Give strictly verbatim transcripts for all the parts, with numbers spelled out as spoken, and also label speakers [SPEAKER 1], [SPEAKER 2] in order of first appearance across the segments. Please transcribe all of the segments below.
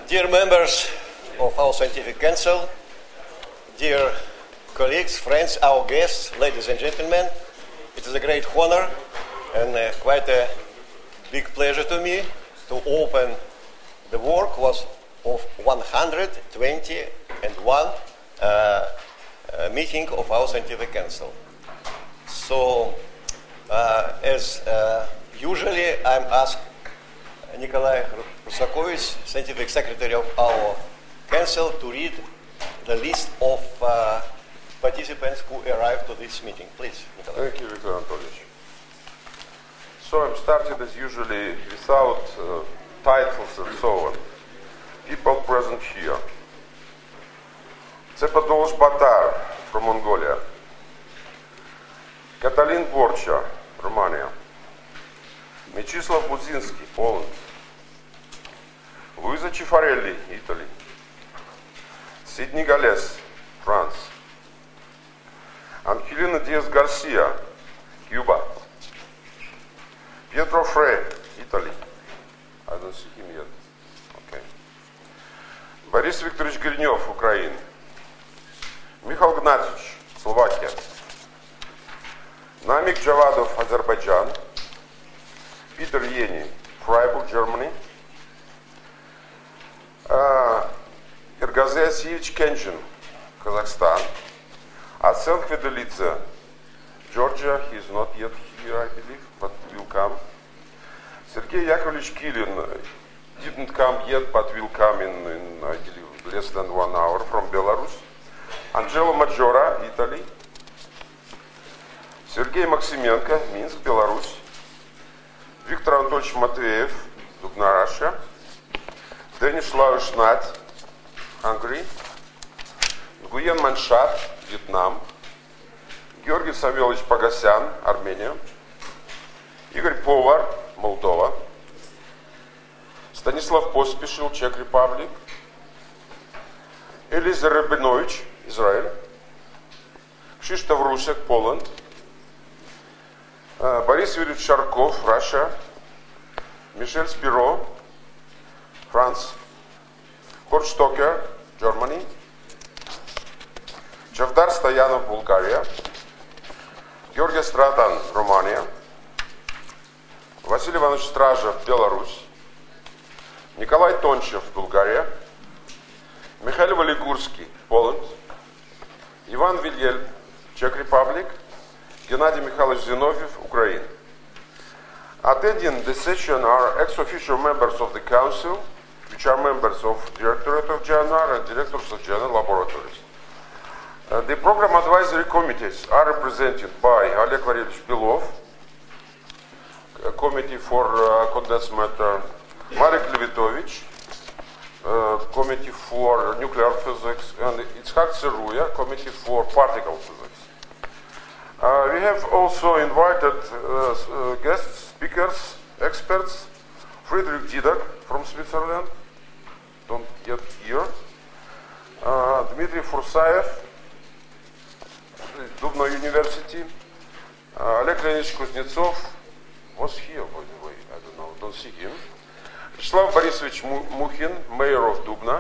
[SPEAKER 1] Dear members of our Scientific Council, dear colleagues, friends, our guests, ladies and gentlemen, it is a great honor and uh, quite a big pleasure to me to open the work was of one hundred twenty-one uh, uh, meeting of our Scientific Council. So, uh, as uh, usually, I'm asked Nikolai Rusakovich, Scientific Secretary of our Council, to read the list of uh, participants who arrived to this meeting. Please, Nikolai.
[SPEAKER 2] Thank you, Viktor Anatolyevich. So I'm starting as usually without uh, titles and so on. People present here. Cepedolsh Batar from Mongolia. Katalin Borcha, Romania. Mieczyslav Budzinski, Poland. Luisa Cifarelli, Italy. Sidney Gales, France. Angelina Diaz Garcia, Cuba. Pietro Frey, Italy. I don't see him yet. Okay. Boris Viktorovich Grinev, Ukraine. Michal Gnatich, Slovakia. Namik Javadov, Azerbaijan. Peter Yeni, Freiburg, Germany. Uh, Ergazay Asiyevich Kenshin, Kazakhstan. Arsen Khvedelidze, Georgia. He is not yet here, I believe, but will come. Sergei Yakovlevich Kilin didn't come yet, but will come in, in, I believe, less than one hour from Belarus. Angelo Maggiora, Italy. Sergei Maximenko, Minsk, Belarus. Viktor Anatolyevich Matveyev, Dubna, Russia. Denis Laushnat, Hungary. Nguyen Manshat, Vietnam. Georgy Samuelovich Pagosyan, Armenia. Igor Povar, Moldova. Stanislav Pospishil, Czech Republic. Eliezer Rabinovich, Israel. Krzysztof Rusek, Poland. Uh, Boris Yuryevich Sharkov, Russia. Michel Spiro, France. Horst Stoker, Germany. Chavdar Stoyanov, Bulgaria. Georgi Stratan, Romania. Василий Иванович Стражев, Беларусь. Николай Тончев, Bulgaria. Mikhail Valigurski, Poland. Ivan Vilyel, Czech Republic. Gennady Mikhailovich Zinoviev, Ukraine. Attending the session are ex-official members of the Council, which are members of Directorate of G N R and Directors of G N R Laboratories. Uh, the program advisory committees are represented by Oleg Varyevich Belov, a committee for uh, condensed matter, Marek Levitovich, uh, committee for nuclear physics, and Itzhak Tseruya, committee for particle physics. Uh, we have also invited uh, uh, guest speakers, experts, Friedrich Didak from Switzerland, don't yet here, uh, Dmitry Fursayev, Dubno University, uh, Oleg Leonidovich Kuznetsov was here, by the way, I don't know, don't see him. Vyacheslav Borisovich Mukhin, mayor of Dubna.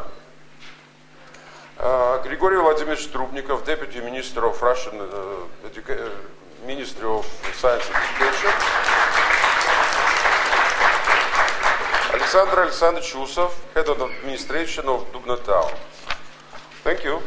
[SPEAKER 2] Uh, Grigory Vladimirovich Trubnikov, Deputy Minister of Russian uh, Educa- uh, Ministry of Science and Education. Alexander Alexandrovich Usov, Head of Administration of Dubna Town. Thank you.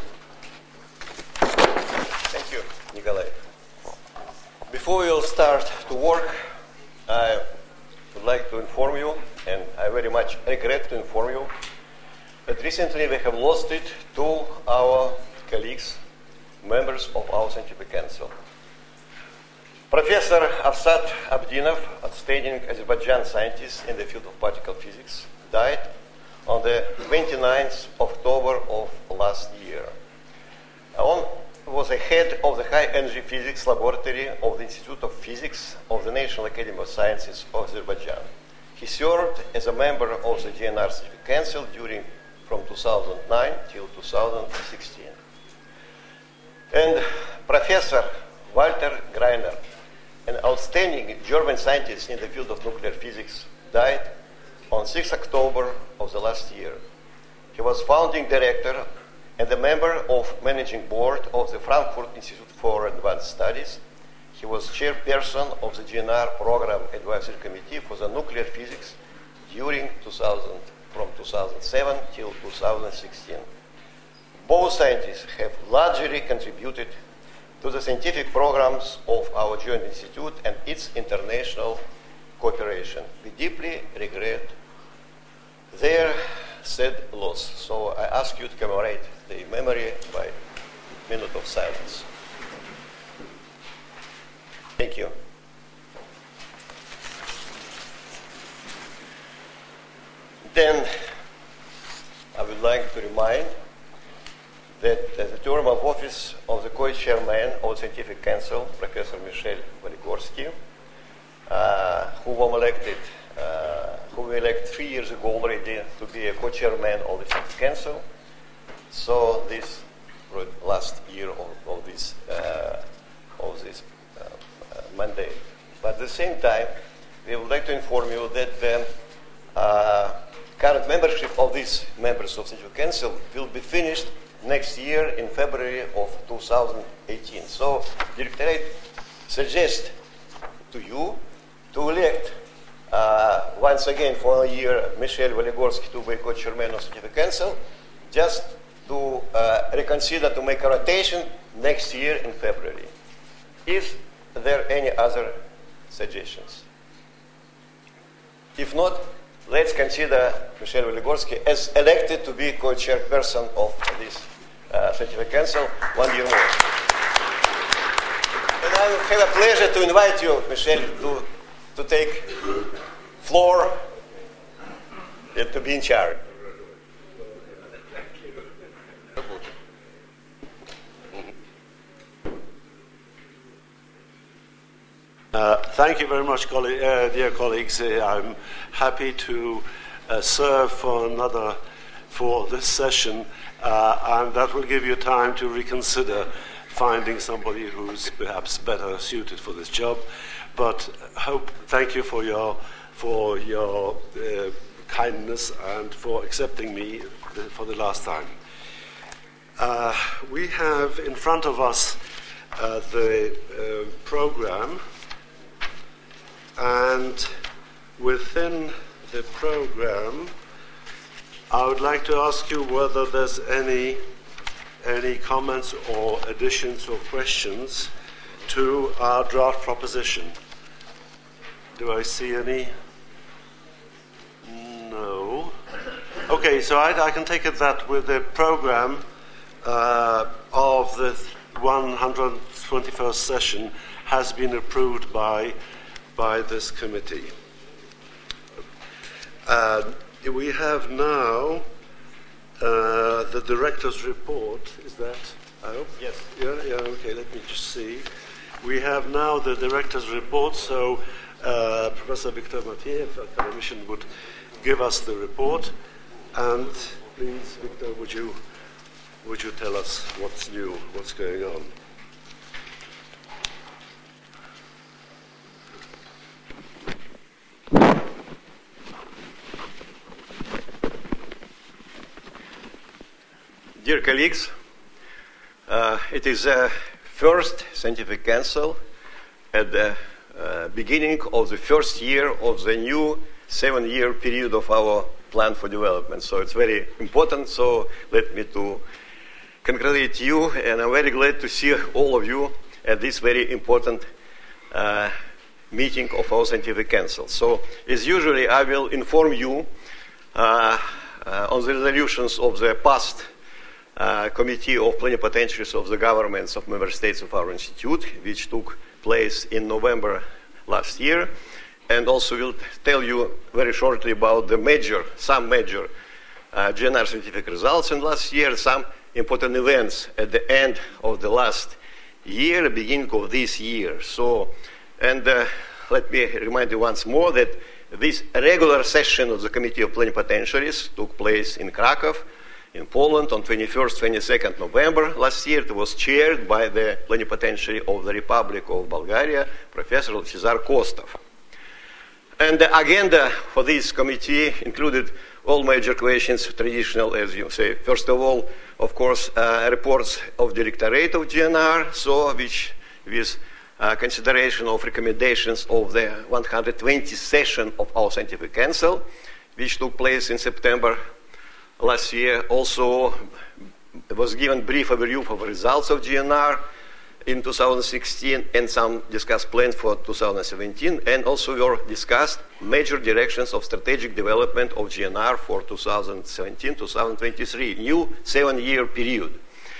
[SPEAKER 1] Thank you, Nikolai. Before we will start to work, I would like to inform you, and I very much regret to inform you, that recently we have lost it to our colleagues, members of our Scientific Council. Professor Afsat Abdinov, outstanding Azerbaijan scientist in the field of particle physics, died on the twenty-ninth of October of last year. On was a head of the High Energy Physics Laboratory of the Institute of Physics of the National Academy of Sciences of Azerbaijan. He served as a member of the G N R Scientific Council during from two thousand nine till two thousand sixteen. And Professor Walter Greiner, an outstanding German scientist in the field of nuclear physics, died on sixth of October of the last year. He was founding director and a member of managing board of the Frankfurt Institute for Advanced Studies. He was chairperson of the G N R Program Advisory Committee for the Nuclear Physics during two thousand, from two thousand seven till two thousand sixteen. Both scientists have largely contributed to the scientific programs of our joint institute and its international cooperation. We deeply regret their sad loss. So I ask you to commemorate their memory by a minute of silence. Thank you. Then I would like to remind that uh, the term of office of the co-chairman of the Scientific Council, Professor Michel Valigorsky, uh, who was elected, uh, who we elected three years ago already to be a co-chairman of the Scientific Council. So this last year of, of this uh, of this uh, uh, mandate. But at the same time, we would like to inform you that the uh, current membership of these members of the Scientific Council will be finished next year in February of two thousand eighteen. So the Directorate suggests to you to elect uh, once again for a year Michel Valigorsky to be co-chairman of the Scientific Council, just to uh, reconsider to make a rotation next year in February. Is there any other suggestions? If not, let's consider Michel Valigorsky as elected to be co-chairperson of this uh, Scientific Council one year more. And I have a pleasure to invite you, Michel, to, to take floor and to be in charge.
[SPEAKER 3] Uh, thank you very much, coll- uh, dear colleagues. Uh, I'm happy to uh, serve for another, for this session, uh, and that will give you time to reconsider finding somebody who's perhaps better suited for this job. But hope, thank you for your for your uh, kindness and for accepting me the, for the last time. Uh, we have in front of us uh, the uh, program. And within the program, I would like to ask you whether there's any any comments or additions or questions to our draft proposition. Do I see any? No. Okay, so I, I can take it that with the program uh, of the one hundred twenty-first session has been approved by by this committee. Uh, we have now uh, the director's report. Is that? I hope.
[SPEAKER 1] Yes.
[SPEAKER 3] Yeah. Yeah. Okay. Let me just see. We have now the director's report. So uh, Professor Viktor Matveyev, academician, would give us the report. And please, Viktor, would you would you tell us what's new, what's going on?
[SPEAKER 1] Dear colleagues, uh, it is the first scientific council at the uh, beginning of the first year of the new seven-year period of our plan for development. So it's very important. So let me to congratulate you, and I'm very glad to see all of you at this very important uh, meeting of our scientific council. So as usually, I will inform you uh, uh, on the resolutions of the past Uh, Committee of Plenipotentiaries of the Governments of Member States of our Institute, which took place in November last year, and also will tell you very shortly about the major, some major uh, G N R scientific results in last year, some important events at the end of the last year, beginning of this year. So, and uh, let me remind you once more that this regular session of the Committee of Plenipotentiaries took place in Krakow, in Poland, on twenty-first, twenty-second November last year. It was chaired by the plenipotentiary of the Republic of Bulgaria, Professor Cezar Kostov. And the agenda for this committee included all major questions, traditional, as you say. First of all, of course, uh, reports of Directorate of G N R, so which with uh, consideration of recommendations of the one hundred twentieth session of our Scientific Council, which took place in September last year. Also was given brief overview of the results of G N R in two thousand sixteen and some discussed plans for two thousand seventeen, and also were discussed major directions of strategic development of G N R for two thousand seventeen to two thousand twenty-three, new seven-year period.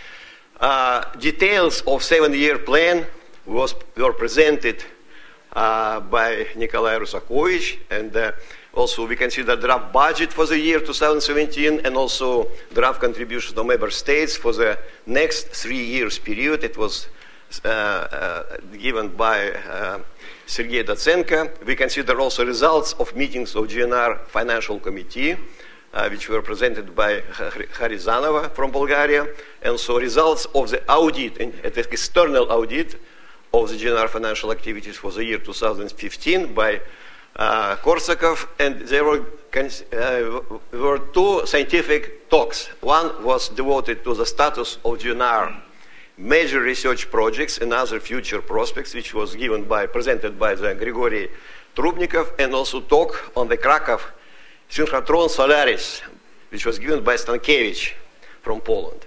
[SPEAKER 1] Uh, details of seven-year plan was, were presented uh, by Nikolai Rusakovich, and uh, also we consider draft budget for the year two thousand seventeen and also draft contributions of member states for the next three years period. It was uh, uh, given by uh, Sergei Dotsenko. We consider also results of meetings of G N R Financial Committee, uh, which were presented by Harizanova from Bulgaria, and so results of the audit, the external audit of the G N R financial activities for the year two thousand fifteen by uh, Korsakov, and there were, uh, were two scientific talks. One was devoted to the status of G N R major research projects and other future prospects, which was given by, presented by the Grigory Trubnikov, and also talk on the Krakow synchrotron Solaris, which was given by Stankiewicz from Poland.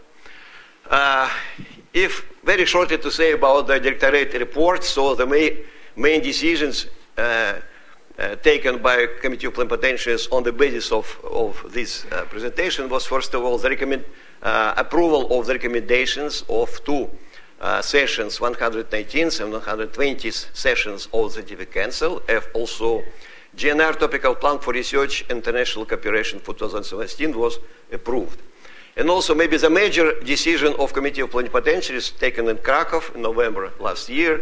[SPEAKER 1] Uh, if very shortly to say about the Directorate report, so the main, main decisions uh, uh, taken by Committee of Plenipotentiaries on the basis of, of this uh, presentation was, first of all, the recommend, uh, approval of the recommendations of two uh, sessions, one hundred nineteenth and one hundred twentieth sessions of the Scientific Council, and also G N R topical plan for research and international cooperation for two thousand seventeen was approved. And also maybe the major decision of Committee of Plenipotentiaries taken in Krakow in November last year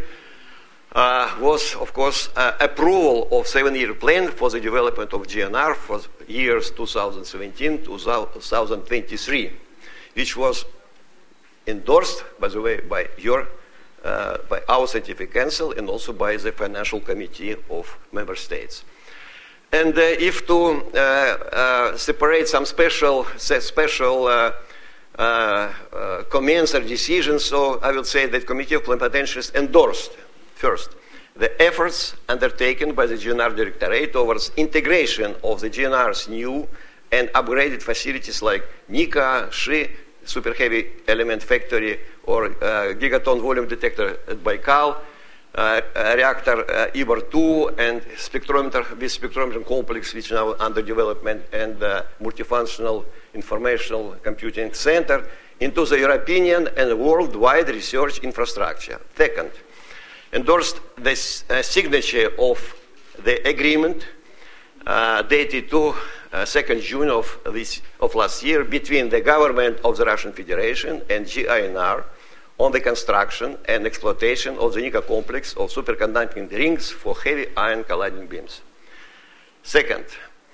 [SPEAKER 1] uh, was, of course, uh, approval of seven-year plan for the development of G N R for years two thousand seventeen to two thousand twenty-three, which was endorsed, by the way, by your, uh, by our Scientific Council and also by the Financial Committee of Member States. And uh, if to uh, uh, separate some special, special uh, uh, uh, comments or decisions, so I will say that Committee of Plenipotentiaries endorsed, first, the efforts undertaken by the G N R Directorate towards integration of the G N R's new and upgraded facilities like Nika, Shi, Super Heavy Element Factory, or uh, Gigaton Volume Detector at Baikal, Uh, uh, reactor uh, I B R two, and spectrometer with spectrometer complex, which is now under development, and uh, multifunctional informational computing center into the European and worldwide research infrastructure. Second, endorsed the uh, signature of the agreement uh, dated to uh, second June of this of last year between the government of the Russian Federation and G I N R on the construction and exploitation of the Nika complex of superconducting rings for heavy ion colliding beams. Second,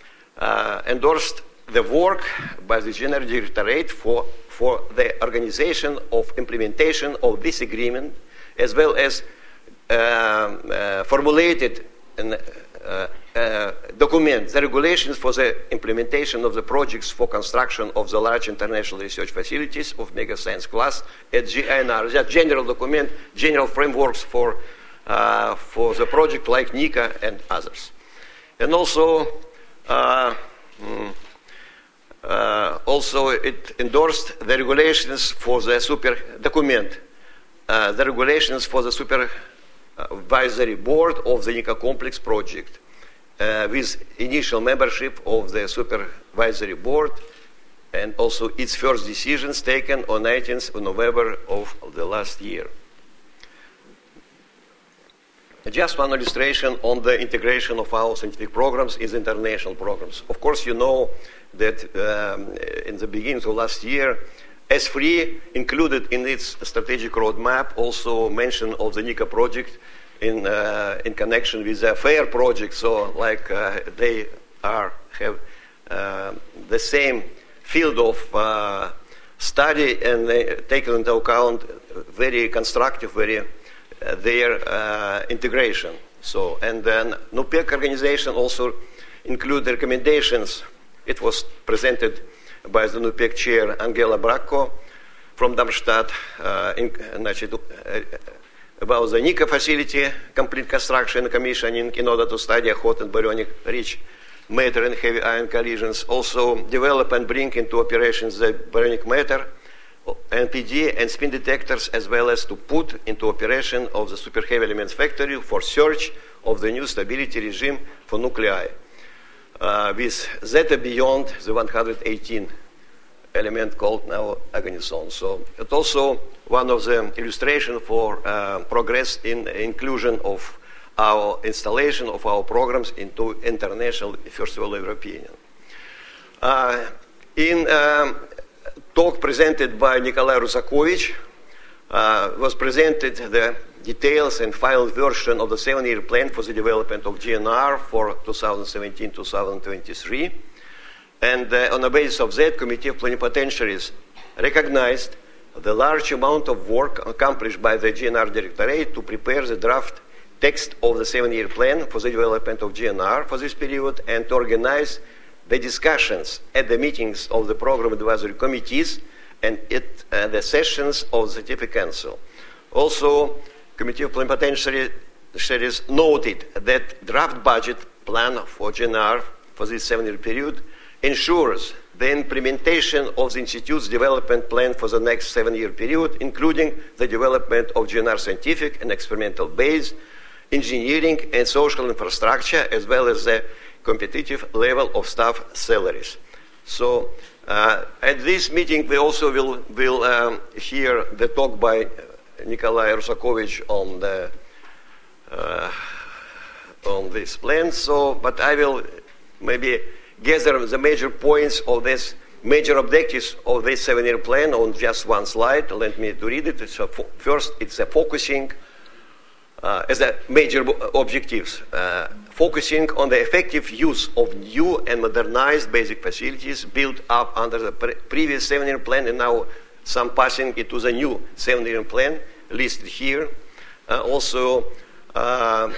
[SPEAKER 1] uh, endorsed the work by the G N R Directorate for, for the organization of implementation of this agreement, as well as uh, uh, formulated an, uh, uh, document, the regulations for the implementation of the projects for construction of the large international research facilities of mega science class at G I N R. That general document, general frameworks for, uh, for the project like Nika and others. And also, uh, mm, uh, also it endorsed the regulations for the super document, uh, the regulations for the supervisory board of the Nika complex project, Uh, with initial membership of the supervisory board, and also its first decisions taken on nineteenth of November of the last year. Just one illustration on the integration of our scientific programs is international programs. Of course, you know that um, in the beginning of last year, S three included in its strategic roadmap also mention of the Nika project in uh, in connection with the FAIR project, so like uh, they are have uh, the same field of uh, study, and they taken into account very constructive, very uh, their uh, integration. So, and then NUPEC organization also include recommendations It was presented by the NUPEC chair Angela Bracco from Darmstadt uh, in, значит, uh, about the Nika facility, complete construction and commissioning in order to study hot and baryonic rich matter and heavy ion collisions. Also develop and bring into operations the baryonic matter, N P D and spin detectors, as well as to put into operation of the super heavy elements factory for search of the new stability regime for nuclei, uh, with zeta beyond the one hundred eighteen element called now agonizon. So it's also one of the illustration for uh, progress in inclusion of our installation of our programs into international, first of all, European. Uh, in um, talk presented by Nikolai Rusakovich, uh, was presented the details and final version of the seven-year plan for the development of G N R for twenty seventeen to twenty twenty-three. And uh, on the basis of that, Committee of Plenipotentiaries recognized the large amount of work accomplished by the G N R Directorate to prepare the draft text of the seven-year plan for the development of G N R for this period and to organize the discussions at the meetings of the program advisory committees and at uh, the sessions of the Scientific Council. Also, Committee of Plenipotentiaries noted that draft budget plan for G N R for this seven-year period ensures the implementation of the Institute's development plan for the next seven-year period, including the development of G N R scientific and experimental base, engineering and social infrastructure, as well as the competitive level of staff salaries. So uh, at this meeting, we also will, will um, hear the talk by Nikolai Rusakovich on, the, uh, on this plan. So, but I will maybe gather the major points of this major objectives of this seven-year plan on just one slide. Let me to read it. So first, it's a focusing uh, as a major objectives, uh, focusing on the effective use of new and modernized basic facilities built up under the pre previous seven-year plan, and now some passing into the new seven-year plan listed here. Uh, also, uh,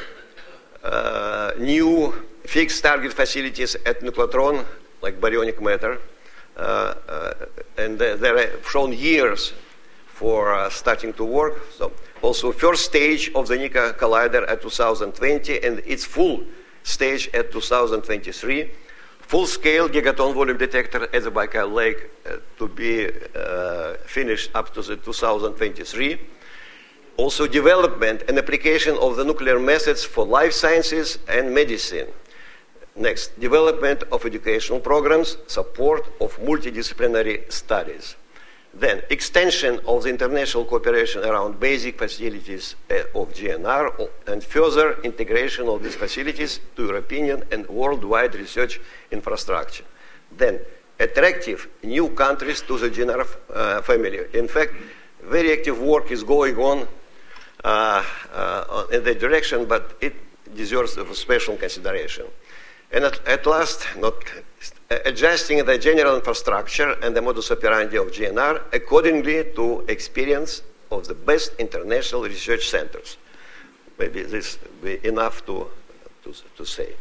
[SPEAKER 1] uh, new fixed target facilities at nucleotron, like baryonic matter, uh, uh, and uh, they are shown years for uh, starting to work. So also first stage of the Nika Collider at two thousand twenty and its full stage at two thousand twenty-three. Full-scale gigaton volume detector at the Baikal Lake uh, to be uh, finished up to the two thousand twenty-three. Also development and application of the nuclear methods for life sciences and medicine. Next, development of educational programs, support of multidisciplinary studies. Then, extension of the international cooperation around basic facilities of G N R and further integration of these facilities to European and worldwide research infrastructure. Then, attractive new countries to the G N R uh, family. In fact, very active work is going on uh, uh, in that direction, but it deserves of special consideration. And at, at last, not adjusting the general infrastructure and the modus operandi of G N R accordingly to experience of the best international research centers. Maybe this will be enough to, to, to say.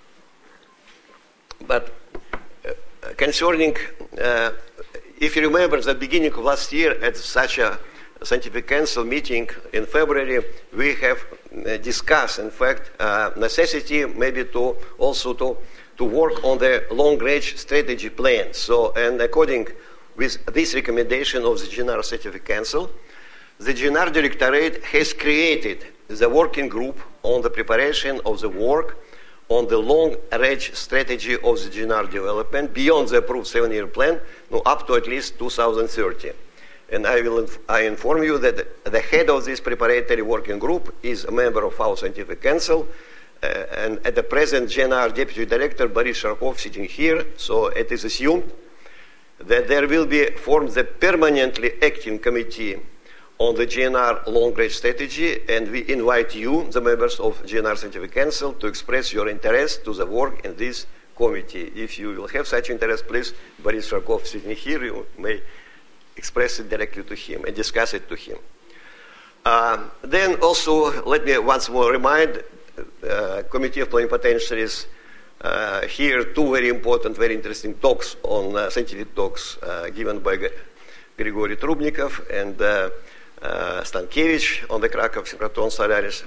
[SPEAKER 1] But uh, concerning, uh, if you remember the beginning of last year at such a Scientific Council meeting in February, we have uh, discussed, in fact, uh, necessity maybe to also to, to work on the long-range strategy plan. So, and according with this recommendation of the G N R Scientific Council, the G N R Directorate has created the working group on the preparation of the work on the long-range strategy of the G N R development beyond the approved seven-year plan, no, up to at least two thousand thirty. And I will inf I inform you that the head of this preparatory working group is a member of our Scientific Council, uh, and at the present G N R Deputy Director Boris Sharkov sitting here, so it is assumed that there will be formed the permanently acting committee on the G N R long-range strategy, and we invite you, the members of G N R Scientific Council, to express your interest to the work in this committee. If you will have such interest, please, Boris Sharkov sitting here, you may express it directly to him and discuss it to him. Uh, then also, let me once more remind uh, Committee of Plenipotentiaries uh, hear two very important, very interesting talks on uh, scientific talks uh, given by G- Grigory Trubnikov and uh, uh, Stankiewicz on the Krakow synchrotron Solaris.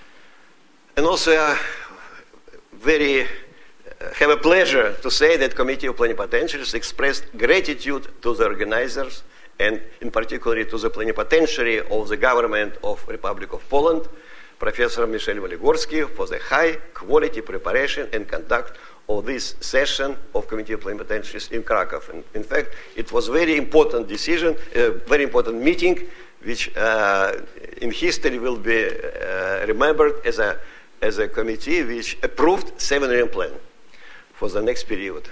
[SPEAKER 1] And also uh, very uh, have a pleasure to say that Committee of Plenipotentiaries expressed gratitude to the organizers and in particular to the plenipotentiary of the government of Republic of Poland, Professor Michel Waligorski, for the high quality preparation and conduct of this session of Committee of Plenipotentiaries in Krakow. And in fact, it was a very important decision, a very important meeting, which uh, in history will be uh, remembered as a, as a committee which approved seven-year plan for the next period.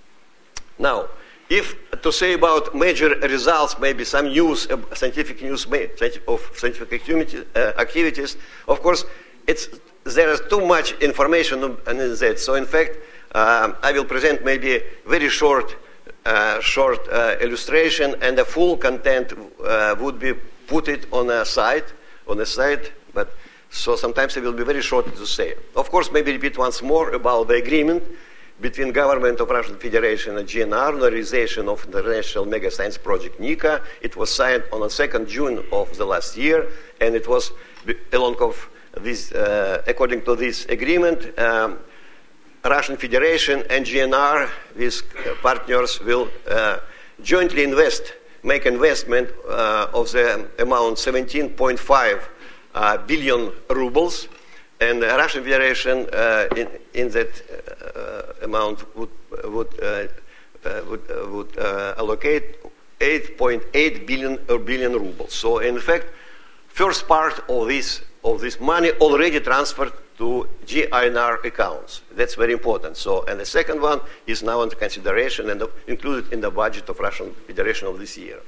[SPEAKER 1] Now, if to say about major results, maybe some news, uh, scientific news of scientific activity, uh, activities, of course, it's, there is too much information on, on that. So in fact, um, I will present maybe very short, uh, short uh, illustration, and the full content uh, would be put it on a site, on a site. But so sometimes it will be very short to say. Of course, maybe repeat once more about the agreement between government of Russian Federation and G N R, realization of International Mega Science Project NICA. It was signed on the second of June of the last year, and it was along of this, uh, according to this agreement, um, Russian Federation and G N R with partners will uh, jointly invest, make investment uh, of the amount seventeen point five uh, billion rubles. And the Russian Federation, uh, in, in that uh, amount, would would uh, uh, would, uh, would uh, allocate eight point eight billion or billion rubles. So, in fact, first part of this of this money already transferred to G N R accounts. That's very important. So, and the second one is now under consideration and included in the budget of Russian Federation of this year.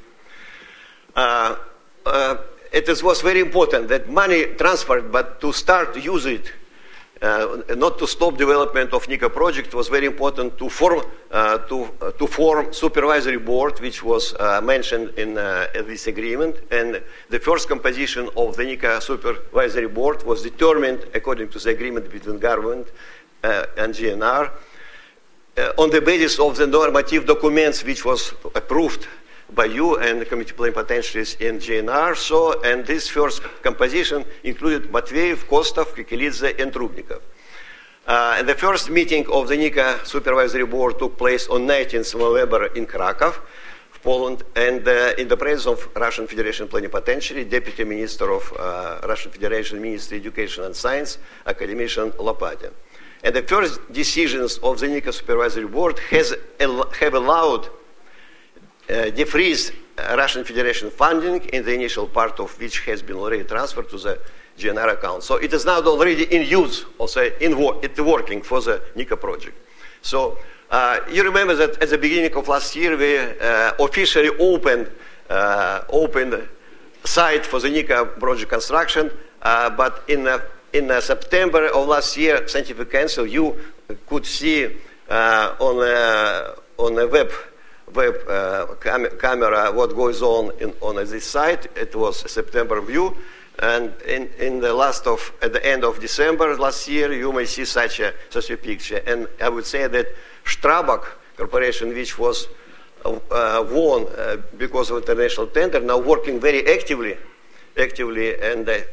[SPEAKER 1] Uh, uh, It is, was very important that money transferred, but to start to use it, uh, not to stop development of NICA project, was very important to form uh, to uh, to form supervisory board, which was uh, mentioned in uh, this agreement. And the first composition of the NICA supervisory board was determined according to the agreement between government uh, and G N R uh, on the basis of the normative documents which was approved by you and the Committee of Plenipotentiaries in G N R. So, and this first composition included Matveyev, Kostov, Kikilidze, and Trubnikov. Uh, and the first meeting of the NICA Supervisory Board took place on nineteenth of November in Krakow, Poland, and uh, in the presence of Russian Federation Plenipotentiary, Deputy Minister of uh, Russian Federation Ministry of Education and Science, Academician Lopatin. And the first decisions of the NICA Supervisory Board has al- have allowed Uh, defreeze uh, Russian Federation funding in the initial part of which has been already transferred to the G N R account. So it is now already in use, also in wo- it's working for the NICA project. So uh, you remember that at the beginning of last year we uh, officially opened uh, opened site for the NICA project construction, uh, but in uh, in uh, September of last year, Scientific Council, you could see uh, on uh, on a web. web uh, cam- camera what goes on in, on uh, this site. It was a September view, and in, in the last of at the end of December last year you may see such a such a picture. And I would say that Strabag Corporation, which was uh, uh, won uh, because of international tender, now working very actively actively and uh,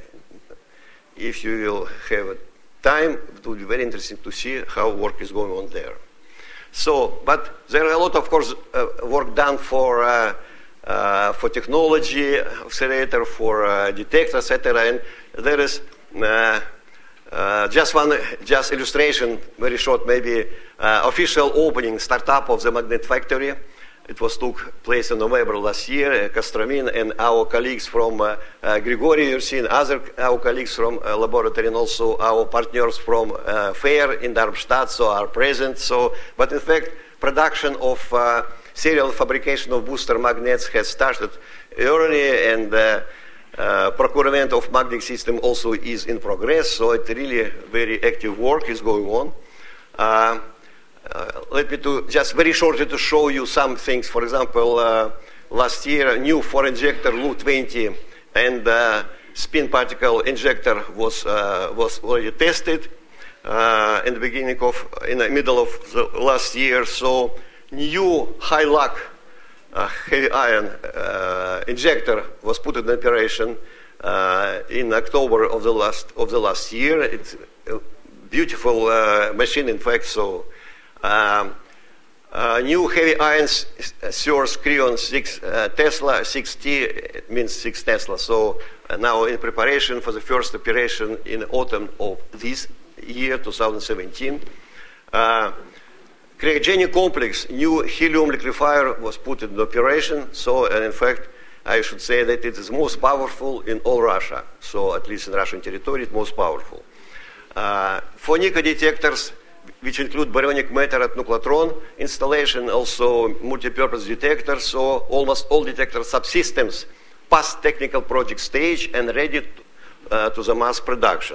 [SPEAKER 1] if you will have time, it will be very interesting to see how work is going on there. So, but there are a lot, of course, uh, work done for uh, uh, for technology, accelerator, for uh, detector, et cetera. And there is uh, uh, just one, just illustration, very short, maybe uh, official opening, startup of the Magnet Factory. It was took place in November last year. Uh, Kostromin and our colleagues from uh, uh, Grigory, you've seen other our colleagues from uh, laboratory, and also our partners from uh, FAIR in Darmstadt, so are present. So, but in fact, production of uh, serial fabrication of booster magnets has started early, and uh, uh, procurement of magnetic system also is in progress. So, it really very active work is going on. Uh, Uh, let me to just very shortly to show you some things. For example, uh, last year a new four injector L U twenty and uh, spin particle injector was uh, was already tested. uh, in the beginning of, in the middle of the last year. So new high luck uh, heavy ion uh, injector was put in operation uh, in October of the last of the last year. It's a beautiful uh, machine, in fact. So. Um, Uh, new heavy ion source Creon six uh, Tesla six T, it means six Tesla. So uh, now in preparation for the first operation in autumn of this year, twenty seventeen. Uh, cryogenic complex, new helium liquefier was put in operation. So and in fact, I should say that it is most powerful in all Russia. So at least in Russian territory, it's most powerful. Uh, for Nika detectors, which include baryonic matter at nucleotron installation, also multi-purpose detectors, so almost all detector subsystems past technical project stage and ready to, uh, to the mass production.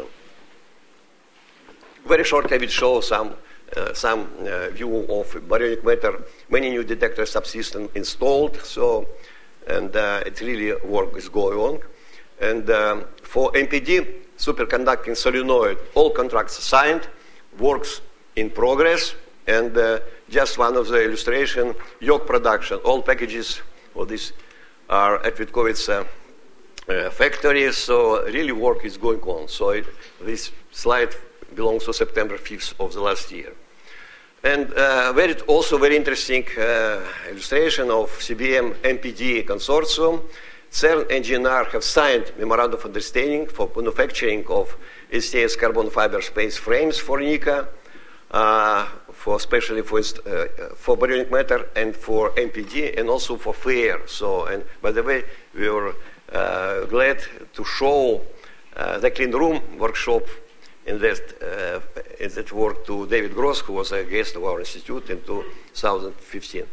[SPEAKER 1] Very short, I will show some uh, some uh, view of baryonic matter. Many new detector subsystems installed, so and uh, it really work is going on. And um, for M P D, superconducting solenoid, all contracts signed, works in progress, and uh, just one of the illustration, York production. All packages of this are at Vitkovitz uh, uh, factory, so really work is going on. So it, this slide belongs to September fifth of the last year. And uh, very, also very interesting uh, illustration of C B M M P D consortium. CERN and G N R have signed memorandum of understanding for manufacturing of S T S carbon fiber space frames for Nika. Uh, for especially for uh, for baryonic matter and for M P D and also for FAIR. So, and by the way, we were uh, glad to show uh, the clean room workshop in that uh, in that work to David Gross, who was a guest of our institute in two thousand fifteen.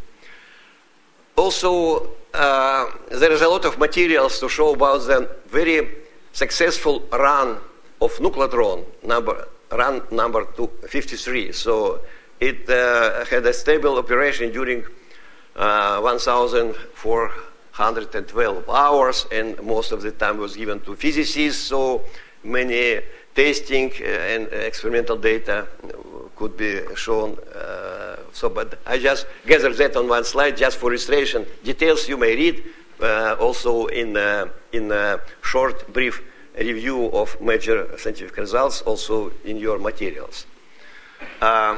[SPEAKER 1] Also, uh, there is a lot of materials to show about the very successful run of nucleotron number. Run number two fifty-three. So it uh, had a stable operation during uh, one thousand four hundred twelve hours, and most of the time was given to physicists. So many testing and experimental data could be shown. Uh, so, but I just gathered that on one slide just for illustration. Details you may read uh, also in uh, in a short, brief review of major scientific results also in your materials. Uh,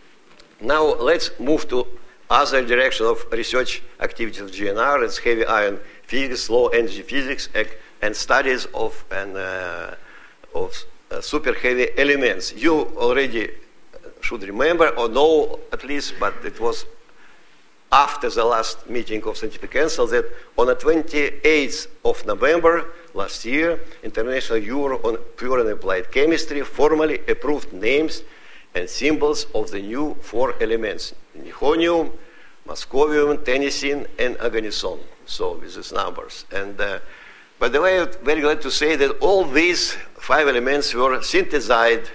[SPEAKER 1] now let's move to other direction of research activities of G N R. It's heavy ion physics, low energy physics, and studies of and uh, of uh, super heavy elements. You already should remember or know at least, but it was after the last meeting of Scientific Council that on the twenty-eighth of November last year, International Bureau on Pure and Applied Chemistry formally approved names and symbols of the new four elements: nihonium, moscovium, tennessine, and agoniston. So with these numbers. And uh, by the way, I'm very glad to say that all these five elements were synthesized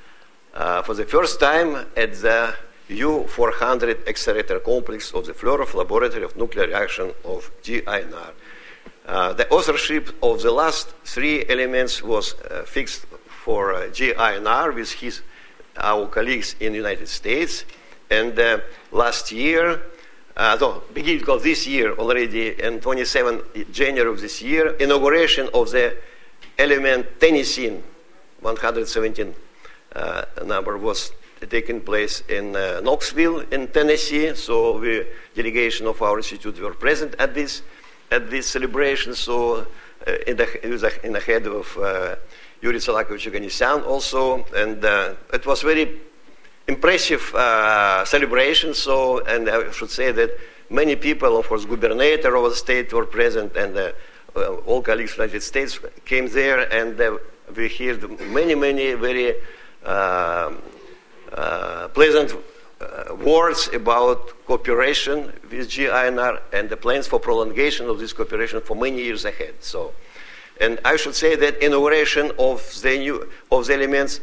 [SPEAKER 1] uh, for the first time at the U four hundred accelerator complex of the Flerov Laboratory of Nuclear Reaction of G I N R. Uh, the authorship of the last three elements was uh, fixed for uh, G I N R with his our colleagues in the United States. And uh, last year, uh, no, beginning of this year already, on twenty-seventh of January of this year, inauguration of the element tennessine one hundred seventeen uh, number was taking place in uh, Knoxville in Tennessee. So the delegation of our institute were present at this at this celebration. So uh, in the in the head of uh, Yuri Tsolakovich Oganisyan also, and uh, it was very impressive uh, celebration. So, and I should say that many people, of course, gubernator of the state were present, and uh, uh, all colleagues from the United States came there, and uh, we heard many, many very uh, uh, pleasant uh, words about cooperation with G I N R and the plans for prolongation of this cooperation for many years ahead. So, and I should say that inauguration of the new of the elements,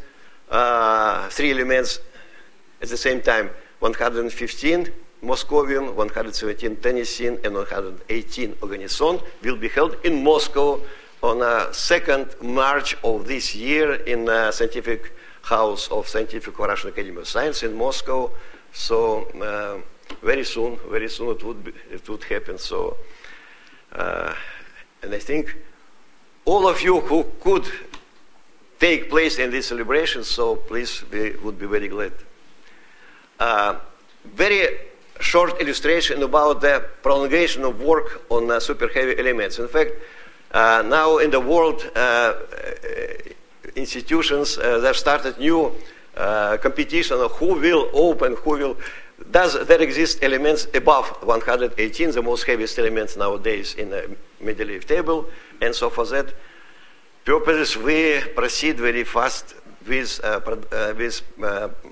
[SPEAKER 1] uh, three elements at the same time, one hundred fifteen moscovium, one hundred seventeen tennessine, and one hundred eighteen agoniston, will be held in Moscow on uh, second March of this year in uh, scientific House of Scientific Russian Academy of Science in Moscow. So uh, very soon, very soon it would be, it would happen. So, uh, and I think all of you who could take place in this celebration, so please, we would be very glad. Uh, very short illustration about the prolongation of work on uh, super heavy elements. In fact, uh, now in the world, uh, institutions uh, have started new uh, competition of who will open, who will. Does there exist elements above one hundred eighteen, the most heaviest elements nowadays in the Mendeleev table? And so for that purpose, we proceed very fast with uh, uh, with uh,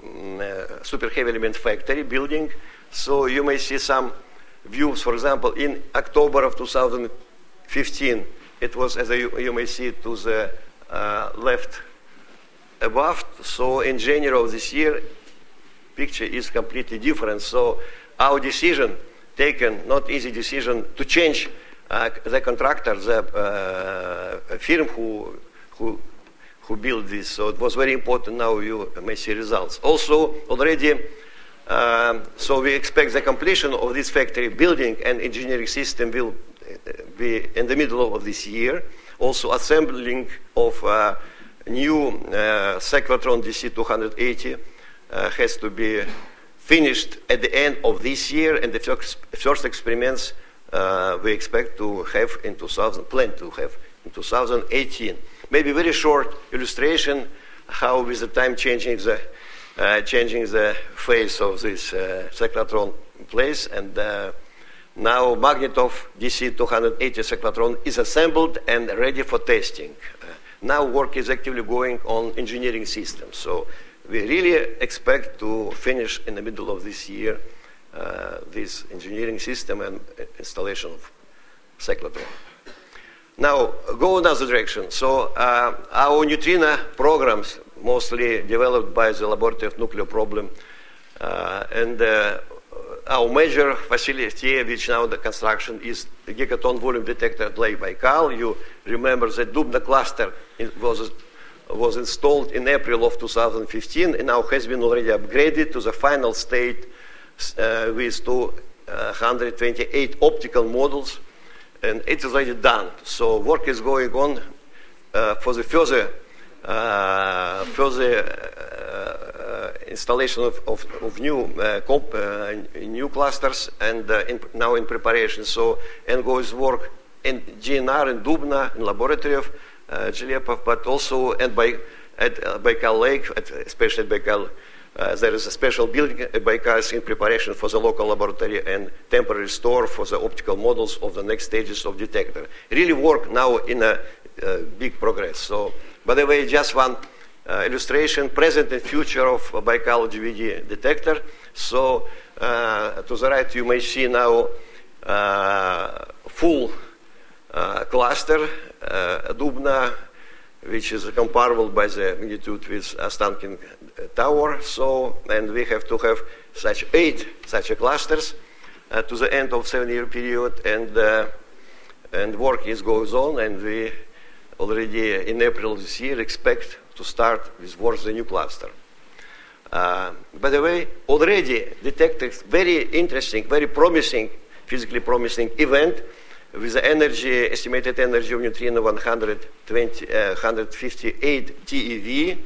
[SPEAKER 1] uh, super heavy element factory building. So you may see some views. For example, in October of two thousand fifteen, it was, as you, you may see, to the uh, left above. So in January of this year, picture is completely different. So our decision taken, not easy decision, to change uh, the contractor, the uh, firm who who who built this. So it was very important. Now you may see results. Also already, um, so we expect the completion of this factory building and engineering system will be in the middle of this year. Also assembling of uh, new uh, cyclotron D C two eighty uh, has to be finished at the end of this year, and the first, first experiments uh, we expect to have in two thousand, plan to have in two thousand eighteen. Maybe very short illustration how with the time changing the uh, changing the phase of this uh, cyclotron place, and uh, now Magnetov D C two eighty cyclotron is assembled and ready for testing. Uh, now work is actively going on engineering systems. So we really expect to finish in the middle of this year uh, this engineering system and installation of cyclotron. Now go another direction. So uh, our neutrino programs, mostly developed by the Laboratory of Nuclear Problem, uh, and uh, our major facility, which now the construction is the gigaton volume detector at Lake Baikal. You remember that Dubna cluster was was installed in April of two thousand fifteen, and now has been already upgraded to the final state uh, with two hundred twenty-eight optical modules, and it is already done. So work is going on uh, for the further uh, further uh, installation of, of, of new uh, comp, uh, new clusters, and uh, in, now in preparation. So and goes work in G N R in Dubna, in laboratory of uh, Jilepov, but also and by at uh, Baikal Lake, at, especially at Baikal. Uh, there is a special building at Baikal in preparation for the local laboratory and temporary store for the optical models of the next stages of detector. Really work now in a uh, big progress. So, by the way, just one uh, illustration, present and future of uh, Baikal G V D detector. So, uh, to the right, you may see now uh, full uh, cluster, uh, Dubna, which is comparable by the magnitude with Ostankino Tower. So, and we have to have such eight such clusters uh, to the end of seven-year period, and uh, and work is goes on, and we already in April this year expect to start with work the new cluster. Uh, by the way, already detected very interesting, very promising, physically promising event with the energy, estimated energy of neutrino one hundred twenty, uh, one hundred fifty-eight TeV.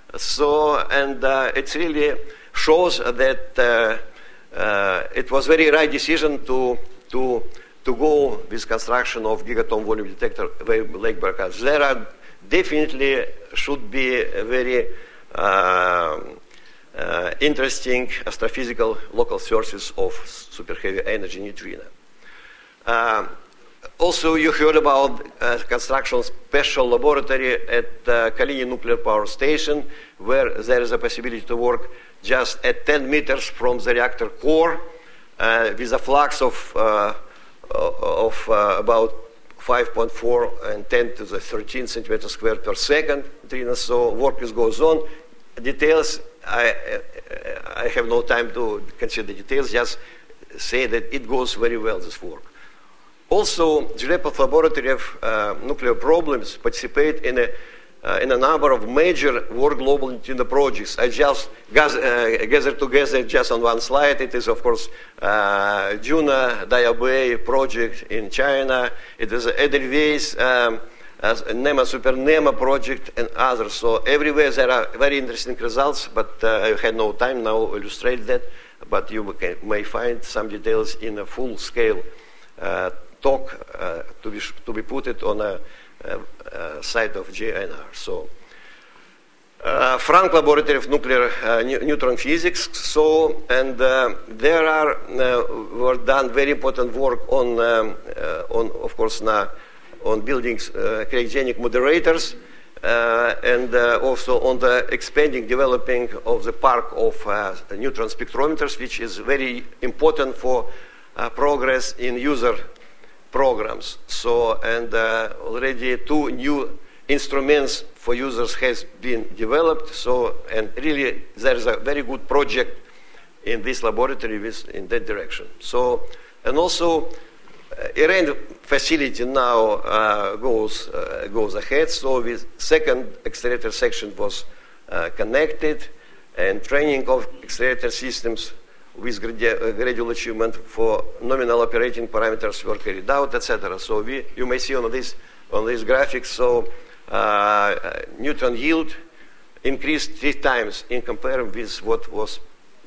[SPEAKER 1] So, and uh, it really shows that uh, uh, it was very right decision to to to go with construction of gigaton volume detector Lake Baikal. There are definitely should be a very uh, uh, interesting astrophysical local sources of super heavy energy neutrino. Uh, Also, you heard about uh, construction special laboratory at uh, Kalinin Nuclear Power Station, where there is a possibility to work just at ten meters from the reactor core uh, with a flux of, uh, of uh, about five point four and ten to the thirteen centimeters squared per second. So work is goes on. Details, I, I have no time to consider details, just say that it goes very well, this work. Also, Jilepov Laboratory of uh, Nuclear Problems participate in a uh, in a number of major world global Neutrino projects. I just gas, uh, gathered together just on one slide. It is, of course, uh, Juna Diabei project in China. It is Edelweiss um, as NEMA Super NEMA project and others. So everywhere there are very interesting results, but uh, I had no time now to illustrate that. But you can, may find some details in a full-scale uh, talk uh, to be to be put it on a, a, a site of G I N R. So, uh, Frank Laboratory of Nuclear uh, Neutron Physics. So, and uh, there are uh, were done very important work on um, uh, on of course now on building uh, cryogenic moderators. Uh, and uh, also on the expanding developing of the park of uh, neutron spectrometers, which is very important for uh, progress in user programs. So, and uh, already two new instruments for users has been developed. So, and really there is a very good project in this laboratory with, in that direction. So, and also Uh, Iran facility now uh, goes uh, goes ahead. So the second accelerator section was uh, connected, and training of accelerator systems with gradu- uh, gradual achievement for nominal operating parameters were carried out, et cetera. So we, you may see on this on this graphic. So uh, neutron yield increased three times in comparison with what was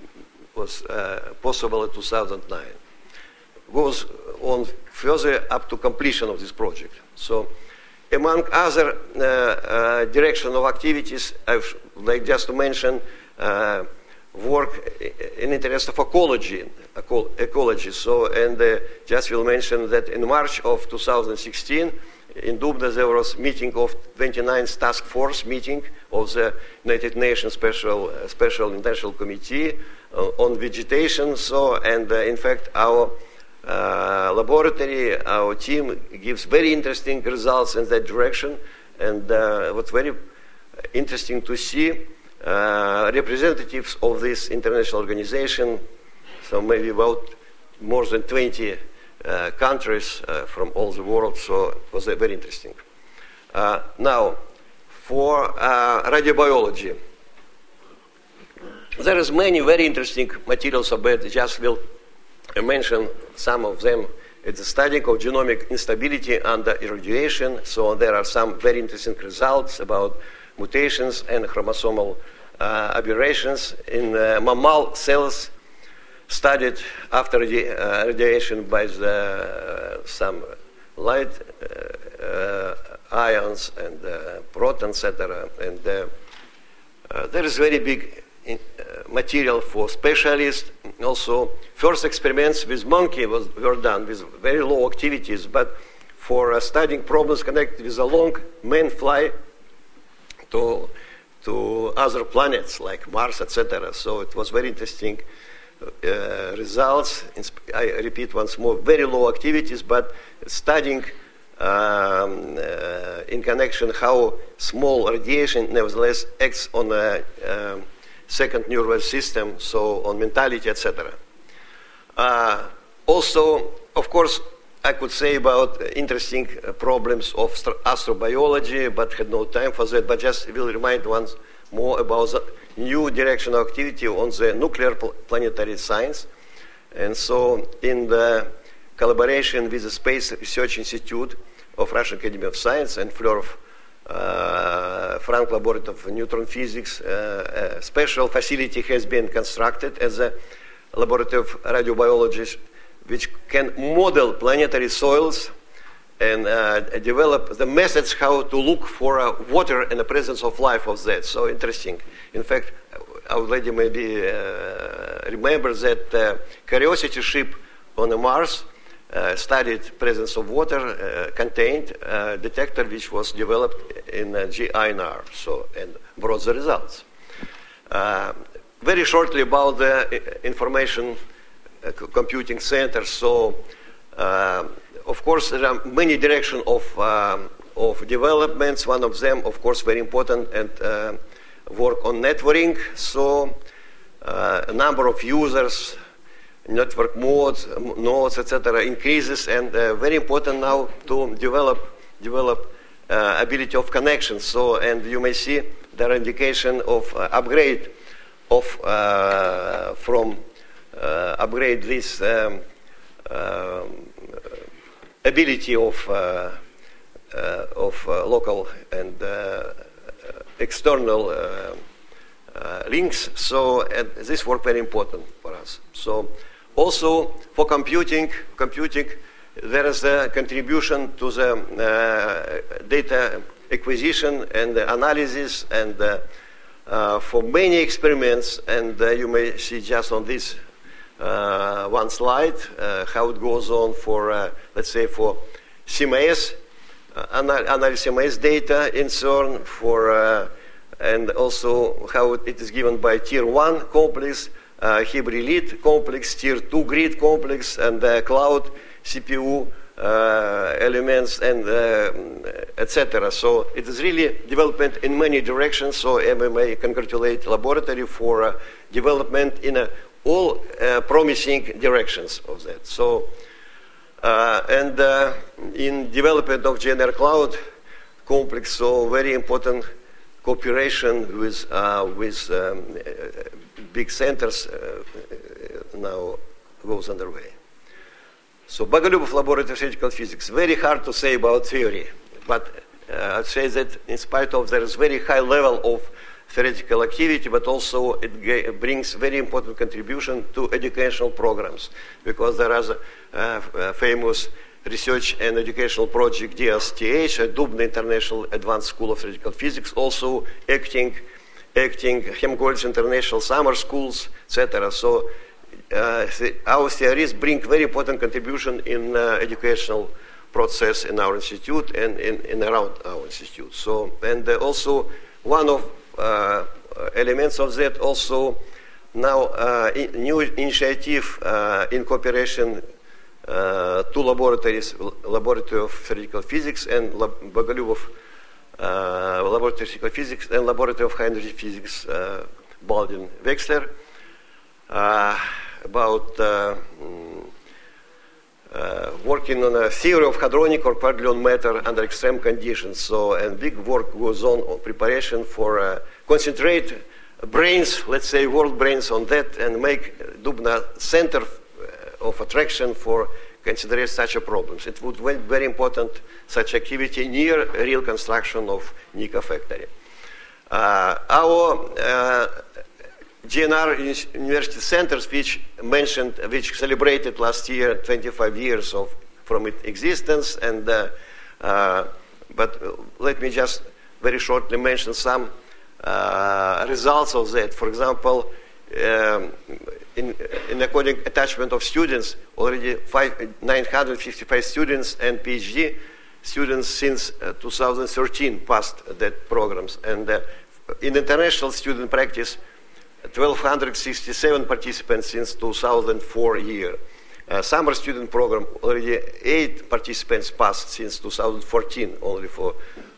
[SPEAKER 1] was uh, possible in two thousand nine. Goes on further up to completion of this project. So, among other uh, uh, direction of activities, I would like just to mention uh, work in interest of ecology. Eco- ecology. So, and uh, just will mention that in March of two thousand sixteen, in Dubna there was meeting of twenty-ninth Task Force meeting of the United Nations Special uh, Special International Committee uh, on vegetation. So, and uh, in fact, our Uh, laboratory, our team gives very interesting results in that direction, and uh, what's very interesting to see uh, representatives of this international organization, so maybe about more than twenty uh, countries uh, from all the world, so it was uh, very interesting. Uh, now, for uh, radiobiology, there is many very interesting materials about it. Just will I mention some of them. It's the study of genomic instability under irradiation. So there are some very interesting results about mutations and chromosomal uh, aberrations in uh, mammal cells studied after the uh, radiation by the, uh, some light uh, uh, ions and uh, protons, et cetera. And uh, uh, there is very big in, uh, material for specialists. Also, first experiments with monkey was, were done with very low activities, but for uh, studying problems connected with a long man fly to to other planets like Mars, et cetera. So it was very interesting uh, results. I repeat once more, very low activities, but studying um, uh, in connection how small radiation nevertheless acts on a um, second neural system, so on mentality, et cetera. Uh, also, of course, I could say about interesting uh, problems of astrobiology, but had no time for that. But just will remind once more about the new direction of activity on the nuclear pl- planetary science. And so, in the collaboration with the Space Research Institute of Russian Academy of Science and Fleur Uh, Frank Laboratory of Neutron Physics, uh, a special facility has been constructed as a laboratory of radiobiology, which can model planetary soils and uh, develop the methods how to look for uh, water in the presence of life of that. So interesting. In fact, our lady maybe uh, remember that uh, Curiosity ship on Mars Uh, studied presence of water uh, contained uh, detector which was developed in uh, G I N R, so and brought the results. Uh, very shortly about the information uh, computing center. So, uh, of course, there are many directions of um, of developments. One of them, of course, very important, and uh, work on networking. So, uh, a number of users, network modes, nodes, et cetera, increases, and uh, very important now to develop develop uh, ability of connection. So, and you may see there indication of uh, upgrade of uh, from uh, upgrade this um, uh, ability of uh, uh, of uh, local and uh, external uh, uh, links. So uh, this work very important for us. So also for computing, computing, there is a contribution to the uh, data acquisition and analysis, and uh, uh, for many experiments. And uh, you may see just on this uh, one slide uh, how it goes on for, uh, let's say, for C M S, uh, analysis C M S data in CERN, for uh, and also how it is given by tier one complex, uh, Hebrew Elite complex, tier two grid complex, and uh, cloud C P U uh, elements, and uh, et cetera. So it is really development in many directions. So M M A congratulate laboratory for uh, development in uh, all uh, promising directions of that. So uh, and uh, in development of G N R Cloud complex, so very important cooperation with uh, with um, uh, big centers uh, now goes underway. So Bogolyubov Laboratory of Theoretical Physics, very hard to say about theory, but uh, I'd say that in spite of there is very high level of theoretical activity, but also it brings very important contribution to educational programs, because there is a, uh, a famous research and educational project D S T H, Dubna International Advanced School of Theoretical Physics, also acting, acting Helmholtz International Summer Schools, et cetera. So uh, the, our theories bring very important contribution in uh, educational process in our institute and in, in around our institute. So, and uh, also one of uh, elements of that also now uh, in, new initiative uh, in cooperation Uh, two laboratories, Laboratory of Theoretical Physics and Bogolyubov uh, Laboratory of Theoretical Physics and Laboratory of High Energy Physics, uh, Baldwin Wexler, uh, about uh, uh, working on a theory of hadronic or quadrillion matter under extreme conditions. So, and big work goes on on preparation for uh, concentrate brains, let's say world brains on that, and make Dubna center of attraction for considering such a problems. It would be very important such activity near real construction of Nika factory. Uh, our uh, G N R university centers, which mentioned, which celebrated last year twenty-five years of from its existence, and uh, uh, but let me just very shortly mention some uh, results of that. For example, um, In, in according attachment of students, already five, nine hundred fifty-five students and PhD students since uh, two thousand thirteen passed that programs. And uh, in international student practice, one thousand two hundred sixty-seven participants since two thousand four year. Uh, summer student program, already eight participants passed since two thousand fourteen, only for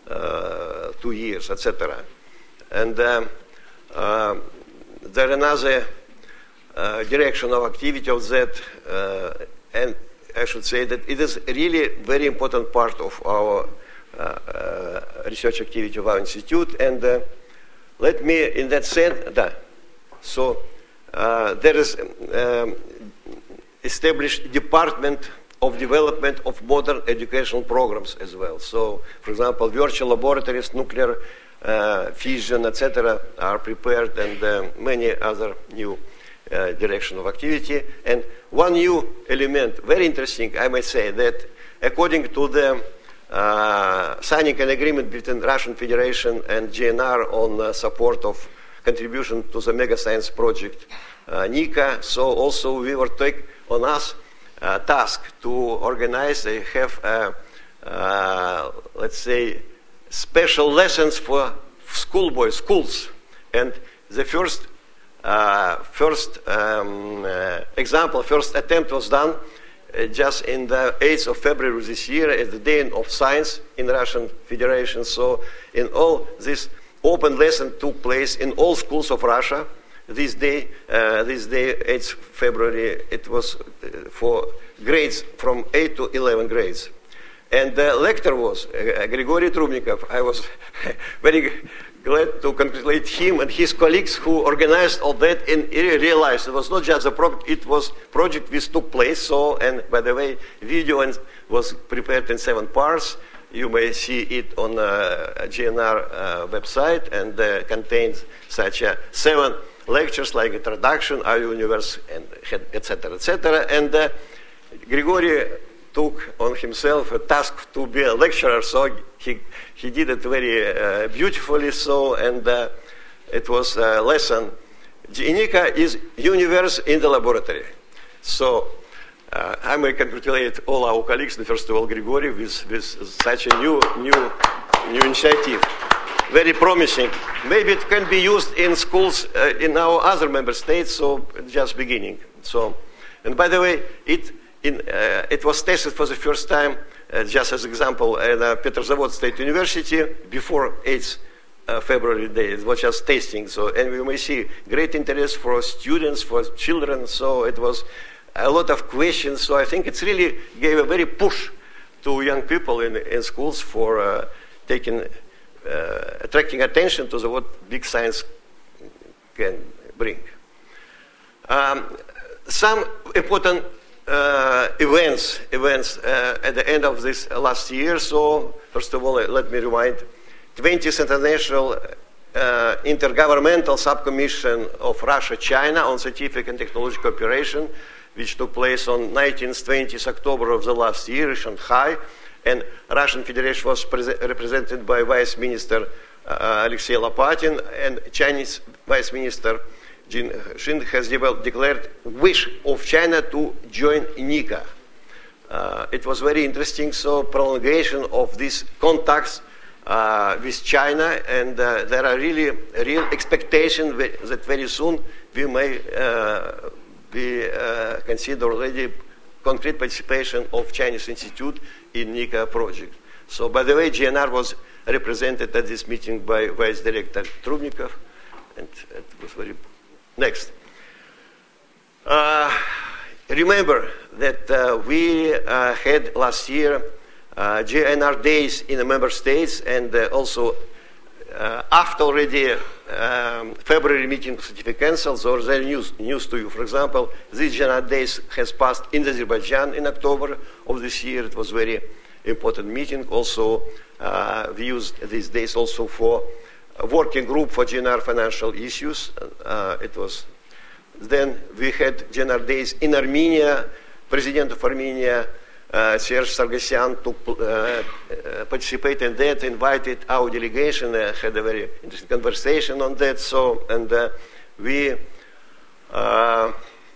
[SPEAKER 1] uh, two years, et cetera. And um, uh, there another Uh, direction of activity of that, uh, and I should say that it is really very important part of our uh, uh, research activity of our institute. And uh, let me, in that sense, da. so uh, there is um, established Department of Development of Modern Educational Programs as well. So, for example, virtual laboratories, nuclear uh, fission, et cetera, are prepared, and uh, many other new Uh, direction of activity. And one new element, very interesting, I might say, that according to the uh, signing an agreement between Russian Federation and G N R on uh, support of contribution to the mega science project uh, Nika, so also we were take on us uh, task to organize, uh, have uh, uh, let's say special lessons for schoolboys, schools. And the first Uh, first um, uh, example, first attempt was done uh, just in the eighth of February this year, at the Day of Science in Russian Federation. So, in all this open lesson took place in all schools of Russia. This day, uh, this day, eighth of February, it was uh, for grades from eight to eleven grades. And the lecturer was uh, Grigory Trubnikov. I was very glad to congratulate him and his colleagues who organized all that and realized it was not just a project, it was project which took place. So, and by the way, video and was prepared in seven parts. You may see it on uh, G N R uh, website, and uh, contains such uh, seven lectures like introduction, our universe, and et cetera, et cetera. And uh, Grigory took on himself a task to be a lecturer, so he he did it very uh, beautifully. So, and uh, it was a lesson. Nika is universe in the laboratory. So. Uh, I may congratulate all our colleagues, and first of all, Grigory, with, with such a new, new, new initiative. Very promising. Maybe it can be used in schools uh, in our other member states, so just beginning. So, and by the way, it, in, uh, it was tested for the first time, uh, just as example, at uh, Petrozavod State University before eighth uh, February day. It was just testing. So, and we may see great interest for students, for children, so it was a lot of questions, so I think it's really gave a very push to young people in, in schools for uh, taking, uh, attracting attention to the, what big science can bring. Um, some important uh, events, events uh, at the end of this last year. So first of all, let me remind, twentieth International uh, Intergovernmental Subcommission of Russia-China on Scientific and Technological Cooperation, which took place on nineteenth, twentieth October of the last year in Shanghai. And Russian Federation was represented by Vice Minister uh, Alexei Lopatin, and Chinese Vice Minister Jin Xin has declared wish of China to join Nika. Uh, it was very interesting, so prolongation of these contacts uh, with China, and uh, there are really real expectations that very soon we may uh, we uh, consider already concrete participation of Chinese Institute in Nika project. So, by the way, G N R was represented at this meeting by Vice Director Trubnikov, and it was very next. Uh, remember that uh, we uh, had last year uh, G N R days in the member states, and uh, also uh, after already Um, February meeting of Scientific Council, so there's news, news to you. For example, this G N R Days has passed in Azerbaijan in October of this year. It was a very important meeting. Also, uh, we used these days also for a working group for G N R financial issues. Uh, it was then we had G N R Days in Armenia. President of Armenia, Uh, Serge Sargsyan, to uh, uh, participate in that, invited our delegation, uh, had a very interesting conversation on that. So, and uh, we uh, uh,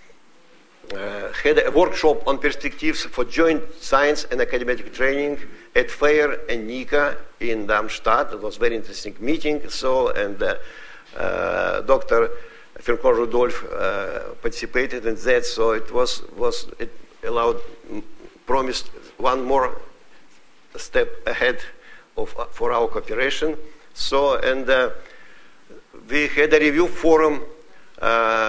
[SPEAKER 1] had a workshop on perspectives for joint science and academic training at FAIR and Nika in Darmstadt. It was a very interesting meeting. So, and uh, uh, Doctor Firko Rudolph uh, participated in that. So it was was it allowed. Promised one more step ahead of, uh, for our cooperation. So, and uh, we had a review forum, uh,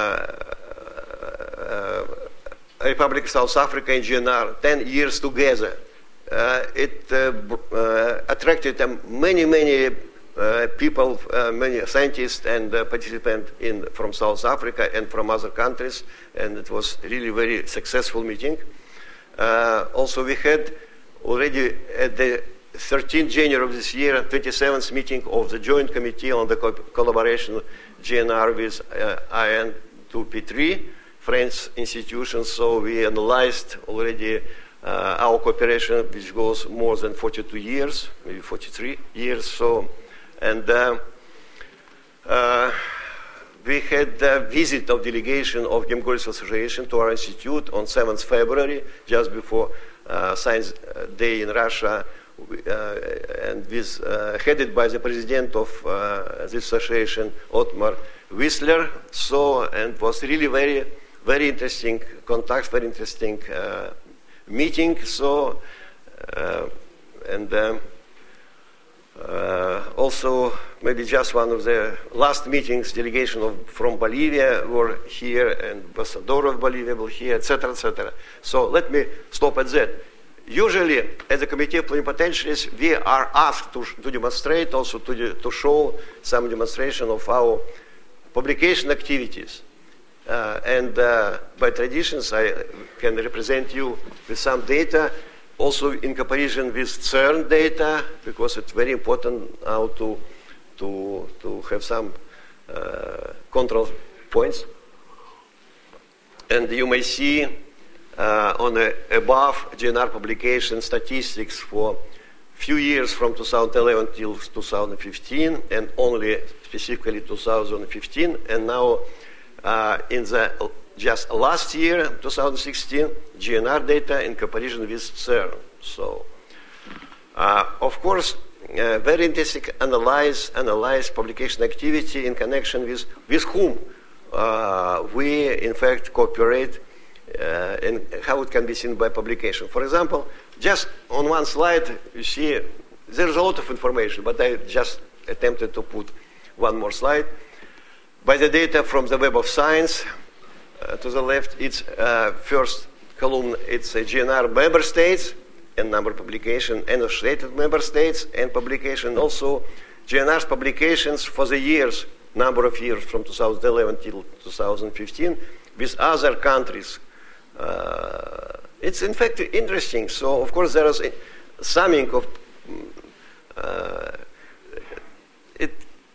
[SPEAKER 1] uh, Republic of South Africa and G N R, ten years together. Uh, it uh, uh, attracted um, many, many uh, people, uh, many scientists and uh, participants in, from South Africa and from other countries, and it was really very successful meeting. Uh, also, we had already at the thirteenth of January of this year, twenty-seventh meeting of the Joint Committee on the co Collaboration G N R with uh, I N two P three, French institutions. So we analyzed already uh, our cooperation, which goes more than forty-two years, maybe forty-three years. So, and uh, uh, we had a visit of delegation of Gemgolis Association to our institute on seventh of February, just before uh, Science Day in Russia, uh, and this uh, headed by the president of uh, this association, Otmar Whistler. So, and was really very, very interesting contact, very interesting uh, meeting. So, uh, and um, uh, also, maybe just one of the last meetings, delegation of, from Bolivia were here, and ambassador of Bolivia were here, et cetera, et cetera. So let me stop at that. usually, as a committee of plenipotentiaries, we are asked to, to demonstrate, also to, to show some demonstration of our publication activities. Uh, and uh, by traditions, I can represent you with some data, also in comparison with CERN data, because it's very important now to, to, to have some uh, control points. And you may see uh, on the above G N R publication statistics for few years from two thousand eleven till two thousand fifteen, and only specifically two thousand fifteen, and now uh, in the just last year, two thousand sixteen, G N R data in comparison with CERN. So, uh, of course, uh, very interesting analyze analyze publication activity in connection with with whom uh, we in fact cooperate, uh, and how it can be seen by publication. For example, just on one slide, you see there's a lot of information, but I just attempted to put one more slide. By the data from the Web of Science, uh, to the left, it's uh, first column, it's a G N R member states and number of publication, and associated member states and publication. Also, G N R's publications for the years, number of years from two thousand eleven till two thousand fifteen, with other countries. Uh, it's in fact interesting. So, of course, there is a summing of uh, it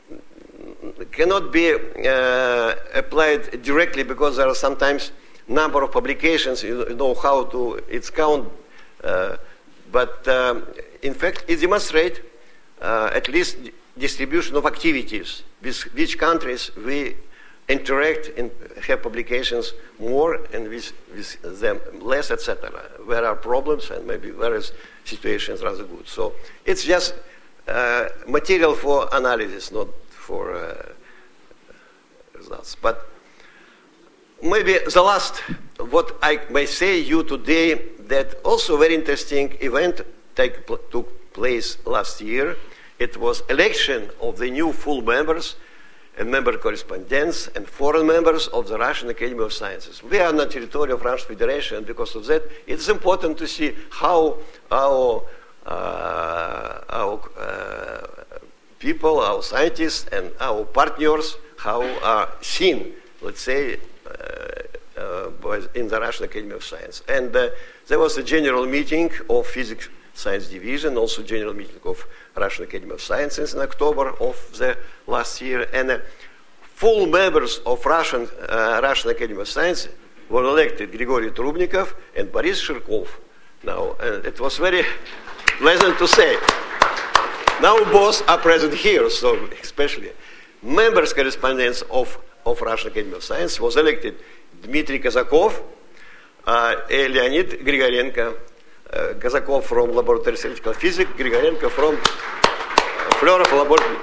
[SPEAKER 1] cannot be uh, applied directly because there are sometimes number of publications. You know how to it's count, uh, but um, in fact it demonstrates uh, at least distribution of activities with which countries we interact and have publications more and with, with them less, et cetera. Where are problems and maybe various situations rather good. So it's just uh, material for analysis, not for uh, results. But maybe the last, what I may say you today, that also very interesting event take, took place last year. It was election of the new full members and member correspondents and foreign members of the Russian Academy of Sciences. We are on the territory of Russian Federation, and because of that, it's important to see how our, uh, our uh, people, our scientists, and our partners, how are seen, let's say, uh, uh, in the Russian Academy of Science. And uh, there was a general meeting of Physics Science Division, also general meeting of Russian Academy of Sciences in October of the last year, and uh, full members of Russian uh, Russian Academy of Science were elected: Grigory Trubnikov and Boris Shirkov. Now, uh, it was very pleasant to say. Now both are present here, so especially members correspondents of, of Russian Academy of Science was elected Dmitry Kazakov, uh, and Leonid Grigorenko. Uh, Kazakov from Laboratory of Theoretical Physics, Grigorenko from uh, Florov Laboratory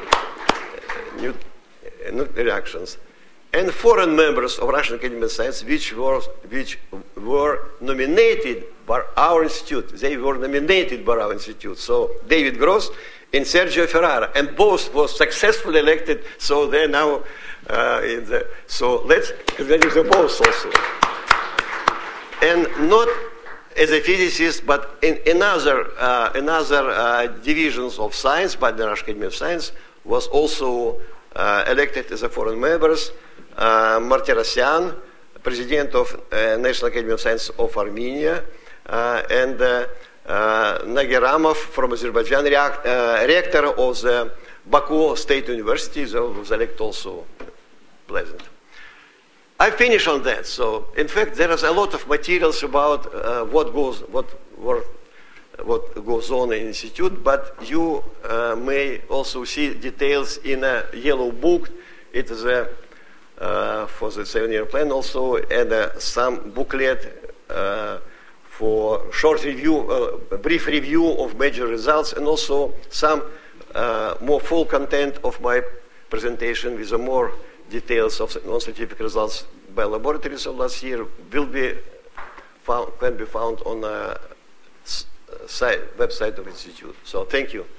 [SPEAKER 1] uh, new, uh, reactions, and foreign members of Russian Academy of Science, which were which were nominated by our institute. They were nominated by our institute. So David Gross and Sergio Ferrara, and both were successfully elected. So they're now uh, in the. So let's congratulate them both also, and not as a physicist, but in another uh, another uh, divisions of science by the Russian Academy of Science was also uh, elected as a foreign members. Uh, Martirosyan, president of uh, National Academy of Science of Armenia, uh, and uh, uh, Nagiramov from Azerbaijan, react, uh, rector of the Baku State University, so was elected also pleasant. I finish on that. So, in fact, there is a lot of materials about uh, what goes, what, what, what goes on in the institute. But you uh, may also see details in a yellow book. It is a uh, for the seven-year plan also, and uh, some booklet uh, for short review, uh, brief review of major results, and also some uh, more full content of my presentation with a more details of non-scientific results by laboratories of last year will be found, can be found on the site, website of Institute. So thank you.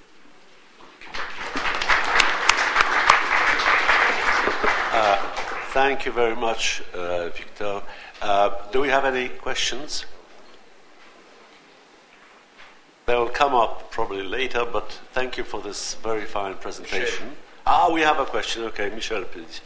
[SPEAKER 3] Uh, thank you very much, uh, Victor. Uh, do we have any questions? they'll come up probably later, but thank you for this very fine presentation. Michel. Ah, we have a question. Okay, Michel, please.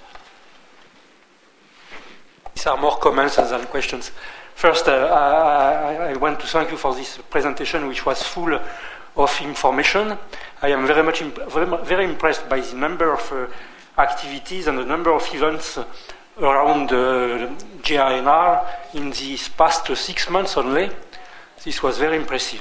[SPEAKER 4] These are more comments than questions. First, uh, I, I want to thank you for this presentation, which was full of information. I am very much imp- very, very impressed by the number of uh, activities and the number of events uh, around uh, J R N R in these past uh, six months only. This was very impressive.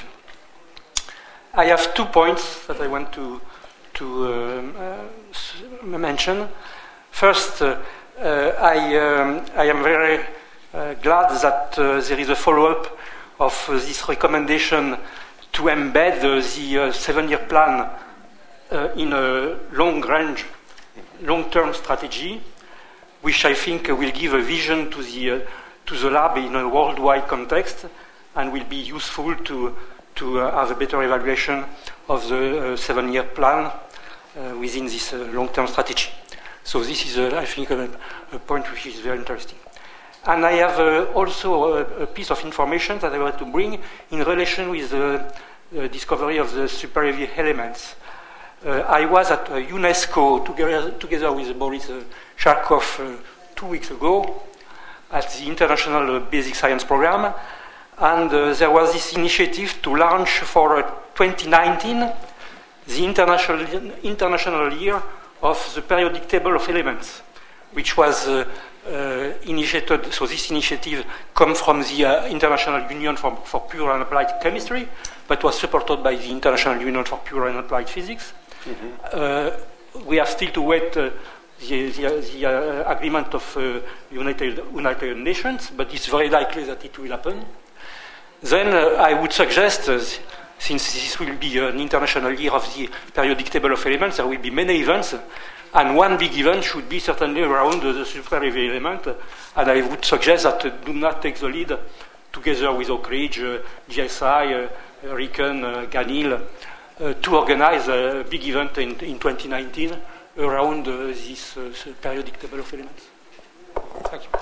[SPEAKER 4] I have two points that I want to to um, uh, mention. First, uh, uh, I um, I am very uh, glad that uh, there is a follow-up of uh, this recommendation to embed uh, the uh, seven-year plan uh, in a long-range, long-term strategy, which I think uh, will give a vision to the uh, to the lab in a worldwide context, and will be useful to to uh, have a better evaluation of the uh, seven-year plan uh, within this uh, long-term strategy. So this is, uh, I think, a, a point which is very interesting. And I have uh, also a, a piece of information that I want to bring in relation with the, the discovery of the super heavy elements. Uh, I was at uh, UNESCO together, together with Boris uh, Charkov uh, two weeks ago at the International uh, Basic Science Program, and uh, there was this initiative to launch for uh, twenty nineteen the international, international year of the periodic table of elements, which was uh, uh, initiated. So this initiative comes from the uh, International Union for, for Pure and Applied Chemistry, but was supported by the International Union for Pure and Applied Physics. Mm-hmm. Uh, we have still to wait uh, the, the, the uh, agreement of uh, United, United Nations, but it's very likely that it will happen. Then uh, I would suggest, uh, since this will be an international year of the periodic table of elements, there will be many events, and one big event should be certainly around uh, the super heavy element, uh, and I would suggest that uh, do not take the lead, together with Oak Ridge, uh, G S I, uh, Riken, uh, Ganil, uh, to organize a big event in, in twenty nineteen around uh, this uh, periodic table of elements. Thank you.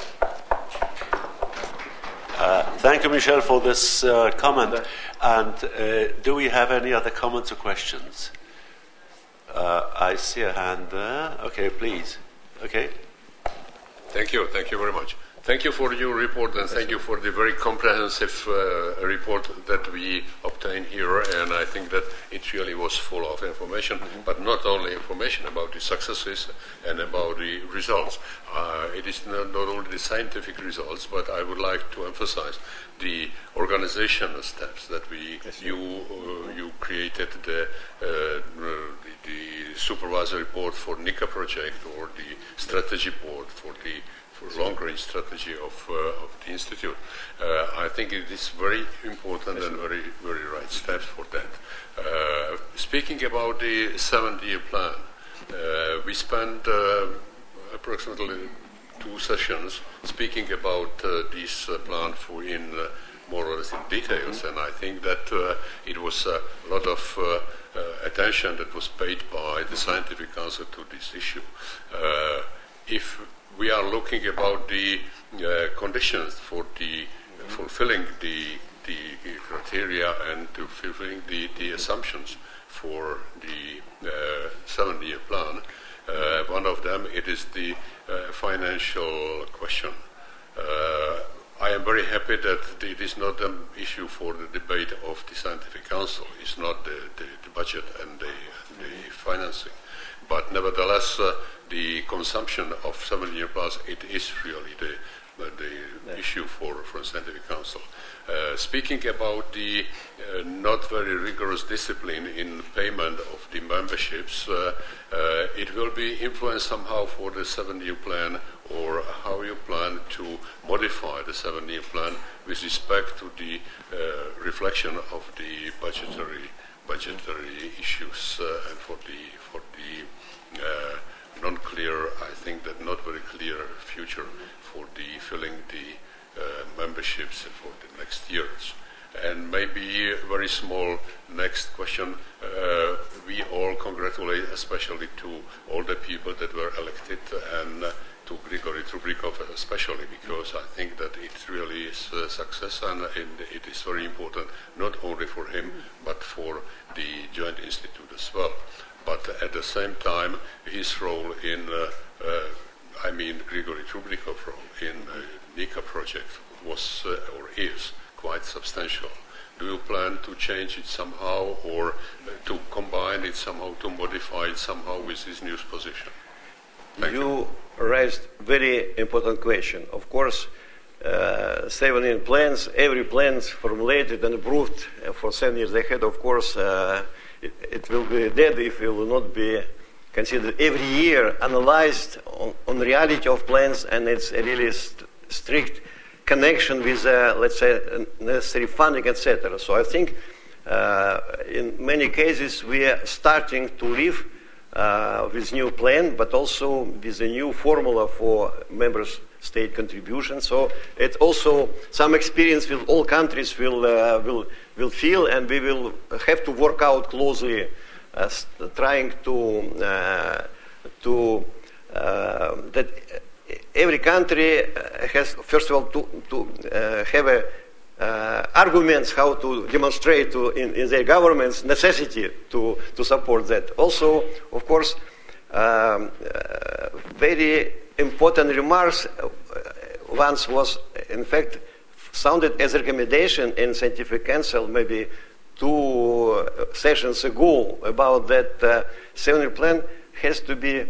[SPEAKER 3] Uh, thank you, Michel, for this uh, comment. And uh, do we have any other comments or questions? Uh, I see a hand there. Okay, please. Okay.
[SPEAKER 5] Thank you. Thank you very much. Thank you for your report, and thank you for the very comprehensive uh, report that we obtained here. And I think that it really was full of information, mm-hmm. but not only information about the successes and about the results. Uh, it is not, not only the scientific results, but I would like to emphasize the organizational steps that we yes, you uh, you created the, uh, the the supervisory board for NICA project, or the strategy board for the long-range strategy of, uh, of the institute. Uh, I think it is very important and very, very right steps for that. Uh, speaking about the seven-year plan, uh, we spent uh, approximately two sessions speaking about uh, this uh, plan for in uh, more or less in details, mm-hmm. and I think that uh, it was a lot of uh, uh, attention that was paid by the Scientific Council to this issue. Uh, if we are looking about the uh, conditions for the uh, fulfilling the the criteria and to fulfilling the, the assumptions for the uh, seven-year plan. Uh, one of them, it is the uh, financial question. Uh, I am very happy that it is not an issue for the debate of the Scientific Council. It's not the, the, the budget and the, the financing. But nevertheless, uh, the consumption of seven-year plus, it is really the, uh, the yeah. issue for, for the Scientific Council. Uh, speaking about the uh, not very rigorous discipline in payment of the memberships, uh, uh, it will be influenced somehow for the seven-year plan, or how you plan to modify the seven-year plan with respect to the uh, reflection of the budgetary budgetary issues uh, and for the for the uh, non-clear, I think that not very clear future for the filling the uh, memberships for the next years. And maybe a very small next question. Uh, we all congratulate especially to all the people that were elected, and uh, to Grigory Trubrikov especially, because I think that it really is a success, and, and it is very important not only for him but for the Joint Institute as well. But at the same time, his role in, uh, uh, I mean, Grigory Trubrikov role in uh, Nika project was uh, or is quite substantial. Do you plan to change it somehow, or uh, to combine it somehow, to modify it somehow with his new position? Thank you.
[SPEAKER 1] You raised very important question. Of course, uh, seven year plans, every plan is formulated and approved uh, for seven years ahead. Of course, uh, it, it will be dead if it will not be considered every year, analyzed on, on reality of plans, and it's a really st- strict connection with, uh, let's say, necessary funding, et cetera. So I think uh, in many cases we are starting to live uh, with new plan, but also with a new formula for member state contribution. So it also some experience with all countries will uh, will will feel, and we will have to work out closely, uh, trying to uh, to uh, that. Every country has, first of all, to, to uh, have a, uh, arguments how to demonstrate to, in, in their governments necessity to, to support that. Also, of course, um, uh, very important remarks uh, once was, in fact, sounded as a recommendation in Scientific Council maybe two sessions ago about that uh, seven-year plan has to be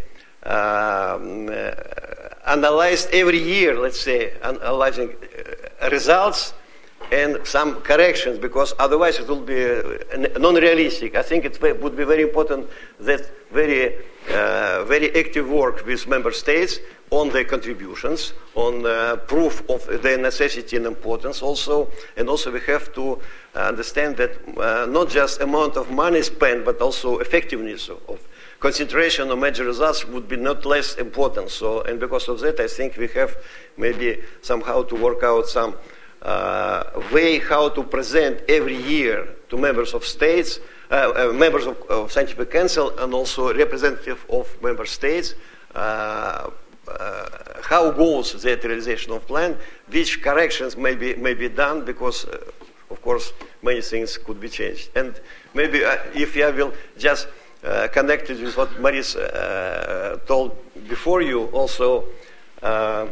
[SPEAKER 1] um, uh, analyzed every year, let's say, analyzing uh, results and some corrections, because otherwise it will be uh, non-realistic. I think it would be very important that very, uh, very active work with member states on their contributions, on uh, proof of their necessity and importance also, and also we have to understand that uh, not just amount of money spent, but also effectiveness of, of concentration on major results would be not less important. So, and because of that, I think we have maybe somehow to work out some uh, way how to present every year to members of states, uh, uh, members of, of Scientific Council, and also representative of member states, uh, uh, how goes that realization of plan, which corrections may be, may be done, because, uh, of course, many things could be changed. And maybe uh, if I will just Uh, connected with what Maris uh, told before you, also, uh,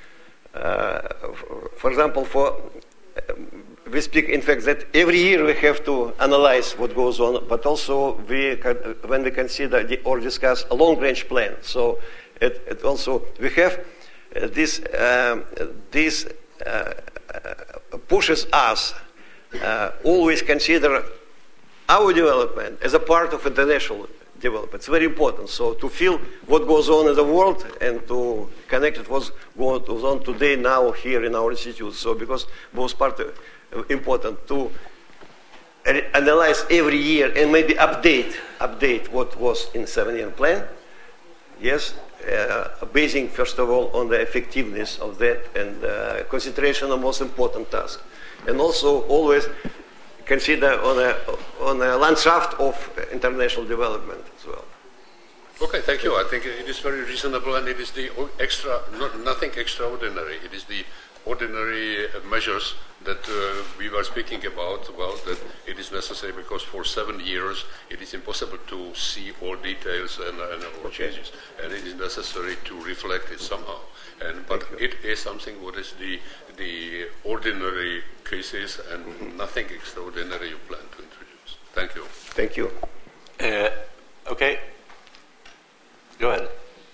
[SPEAKER 1] uh, for example, for uh, we speak, in fact, that every year we have to analyze what goes on, but also we can, when we consider the, or discuss a long-range plan. So it, it also we have uh, this um, this uh, pushes us uh, always consider our development as a part of international development. It's very important. So to feel what goes on in the world and to connect it what goes on today, now, here in our institute. So because both parts are important to analyze every year and maybe update update what was in seven-year plan. Yes, uh, basing first of all on the effectiveness of that and uh, concentration on most important tasks, and also always consider on a on a landscape of international development as well.
[SPEAKER 5] Okay, thank you. I think it is very reasonable, and it is the extra, not, nothing extraordinary. It is the ordinary measures that uh, we were speaking about. Well, that it is necessary because for seven years it is impossible to see all details and, and all
[SPEAKER 1] okay.
[SPEAKER 5] changes, and it is necessary to reflect it somehow. And but it is something what is the the ordinary cases and mm-hmm. nothing extraordinary you plan to introduce. Thank you.
[SPEAKER 1] Thank you.
[SPEAKER 3] Uh, okay. Go ahead.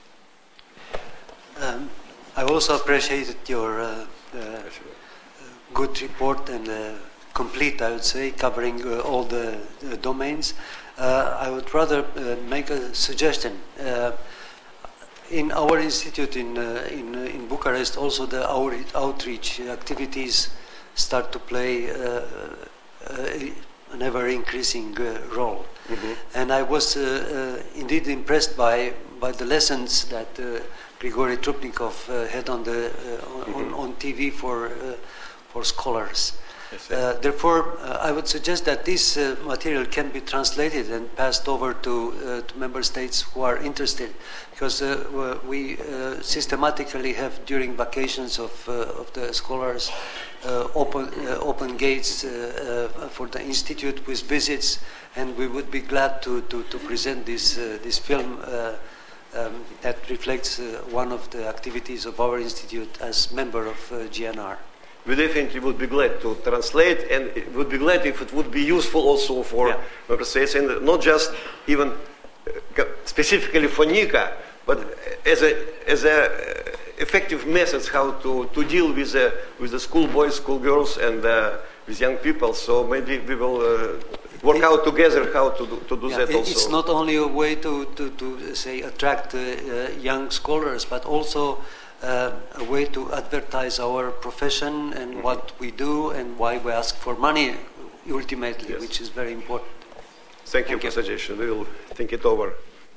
[SPEAKER 6] Um, I also appreciated your uh, uh, good report and uh, complete, I would say, covering uh, all the, the domains. Uh, I would rather uh, make a suggestion. Uh, in our institute in uh, in uh, in Bucharest, also the outreach activities start to play uh, uh, an ever-increasing uh, role. Mm-hmm. And I was uh, uh, indeed impressed by by the lessons that uh, Grigory Trupnikov uh, had on the uh, on, mm-hmm. on T V for uh, for scholars. Uh, therefore, uh, I would suggest that this uh, material can be translated and passed over to, uh, to member states who are interested, because uh, we uh, systematically have during vacations of, uh, of the scholars uh, open, uh, open gates uh, uh, for the institute with visits, and we would be glad to, to, to present this, uh, this film uh, um, that reflects uh, one of the activities of our institute as member of uh, G N R.
[SPEAKER 1] We definitely would be glad to translate, and it would be glad if it would be useful also for
[SPEAKER 6] yeah.
[SPEAKER 1] member states, and not just even uh, specifically for Nika, but as a as a uh, effective method how to, to deal with the with the school boys, school girls, and uh, with young people. So maybe we will uh, work
[SPEAKER 6] it,
[SPEAKER 1] out together how to do, to do
[SPEAKER 6] yeah,
[SPEAKER 1] that.
[SPEAKER 6] it,
[SPEAKER 1] also,
[SPEAKER 6] it's not only a way to to, to say attract uh, uh, young scholars, but also Uh, a way to advertise our profession and mm-hmm. what we do and why we ask for money ultimately, yes. which is very important.
[SPEAKER 1] Thank, Thank you for the suggestion. We will think it over.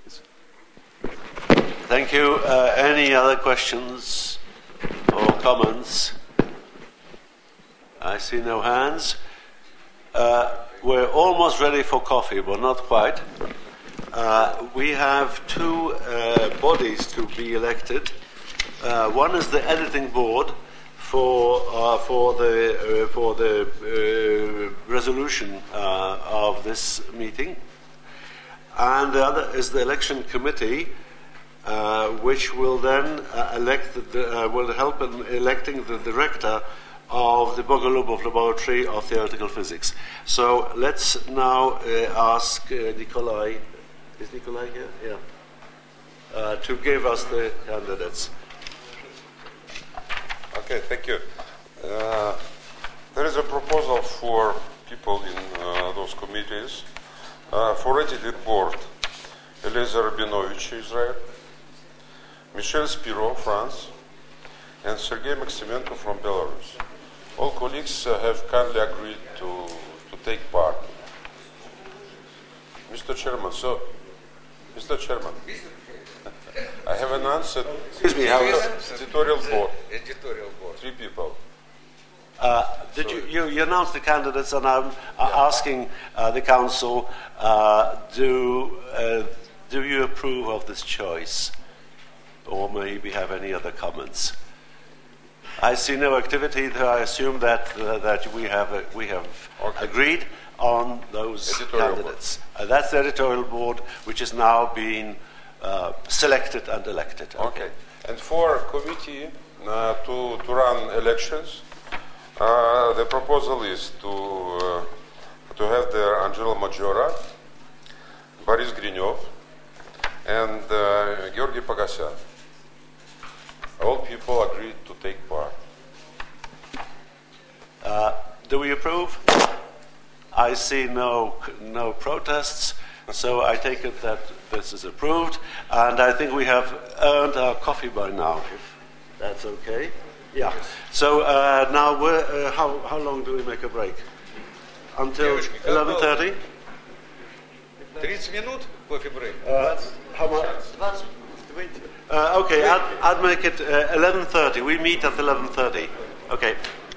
[SPEAKER 3] Thank you. Uh, any other questions or comments? I see no hands. Uh, we're almost ready for coffee, but not quite. Uh, we have two uh, bodies to be elected. Uh, one is the editing board for uh, for the uh, for the uh, resolution uh, of this meeting, and the other is the election committee, uh, which will then uh, elect the, uh, will help in electing the director of the Bogolubov Laboratory of Theoretical Physics. So let's now uh, ask uh, Nikolai. Is Nikolai here? Yeah. Uh, to give us the candidates.
[SPEAKER 2] Okay, thank you. Uh, there is a proposal for people in uh, those committees. Uh, for edited board, Eliezer Rabinovich, Israel, Michel Spiro, France, and Sergei Maximenko from Belarus. All colleagues uh, have kindly agreed to, to take part. Mister Chairman, so, Mister Chairman, I have announced that
[SPEAKER 3] Excuse me, how
[SPEAKER 2] editorial board.
[SPEAKER 7] Editorial board.
[SPEAKER 2] Three people.
[SPEAKER 3] Uh, did you, you, you announced the candidates, and I'm uh, yeah. asking uh, the council, uh, do, uh, do you approve of this choice? Or maybe have any other comments? I see no activity, so I assume that, uh, that we have, uh, we have okay. agreed on those editorial candidates. Uh, that's the editorial board, which is now being Uh, selected and elected.
[SPEAKER 2] Okay. okay. And for committee uh, to, to run elections, uh, the proposal is to uh, to have the Angelo Majora, Boris Grinyov, and uh, Georgi Pagasyan. All people agreed to take part.
[SPEAKER 3] Uh, do we approve? I see no no protests. So I take it that this is approved, and I think we have earned our coffee by now, if that's okay. Yeah. So uh, now, we're, uh, how how long do we make a break? Until eleven thirty.
[SPEAKER 7] thirty minutes coffee break.
[SPEAKER 3] Uh, how much? Uh, okay, I'd, I'd make it uh, eleven thirty. We meet at eleven thirty. Okay.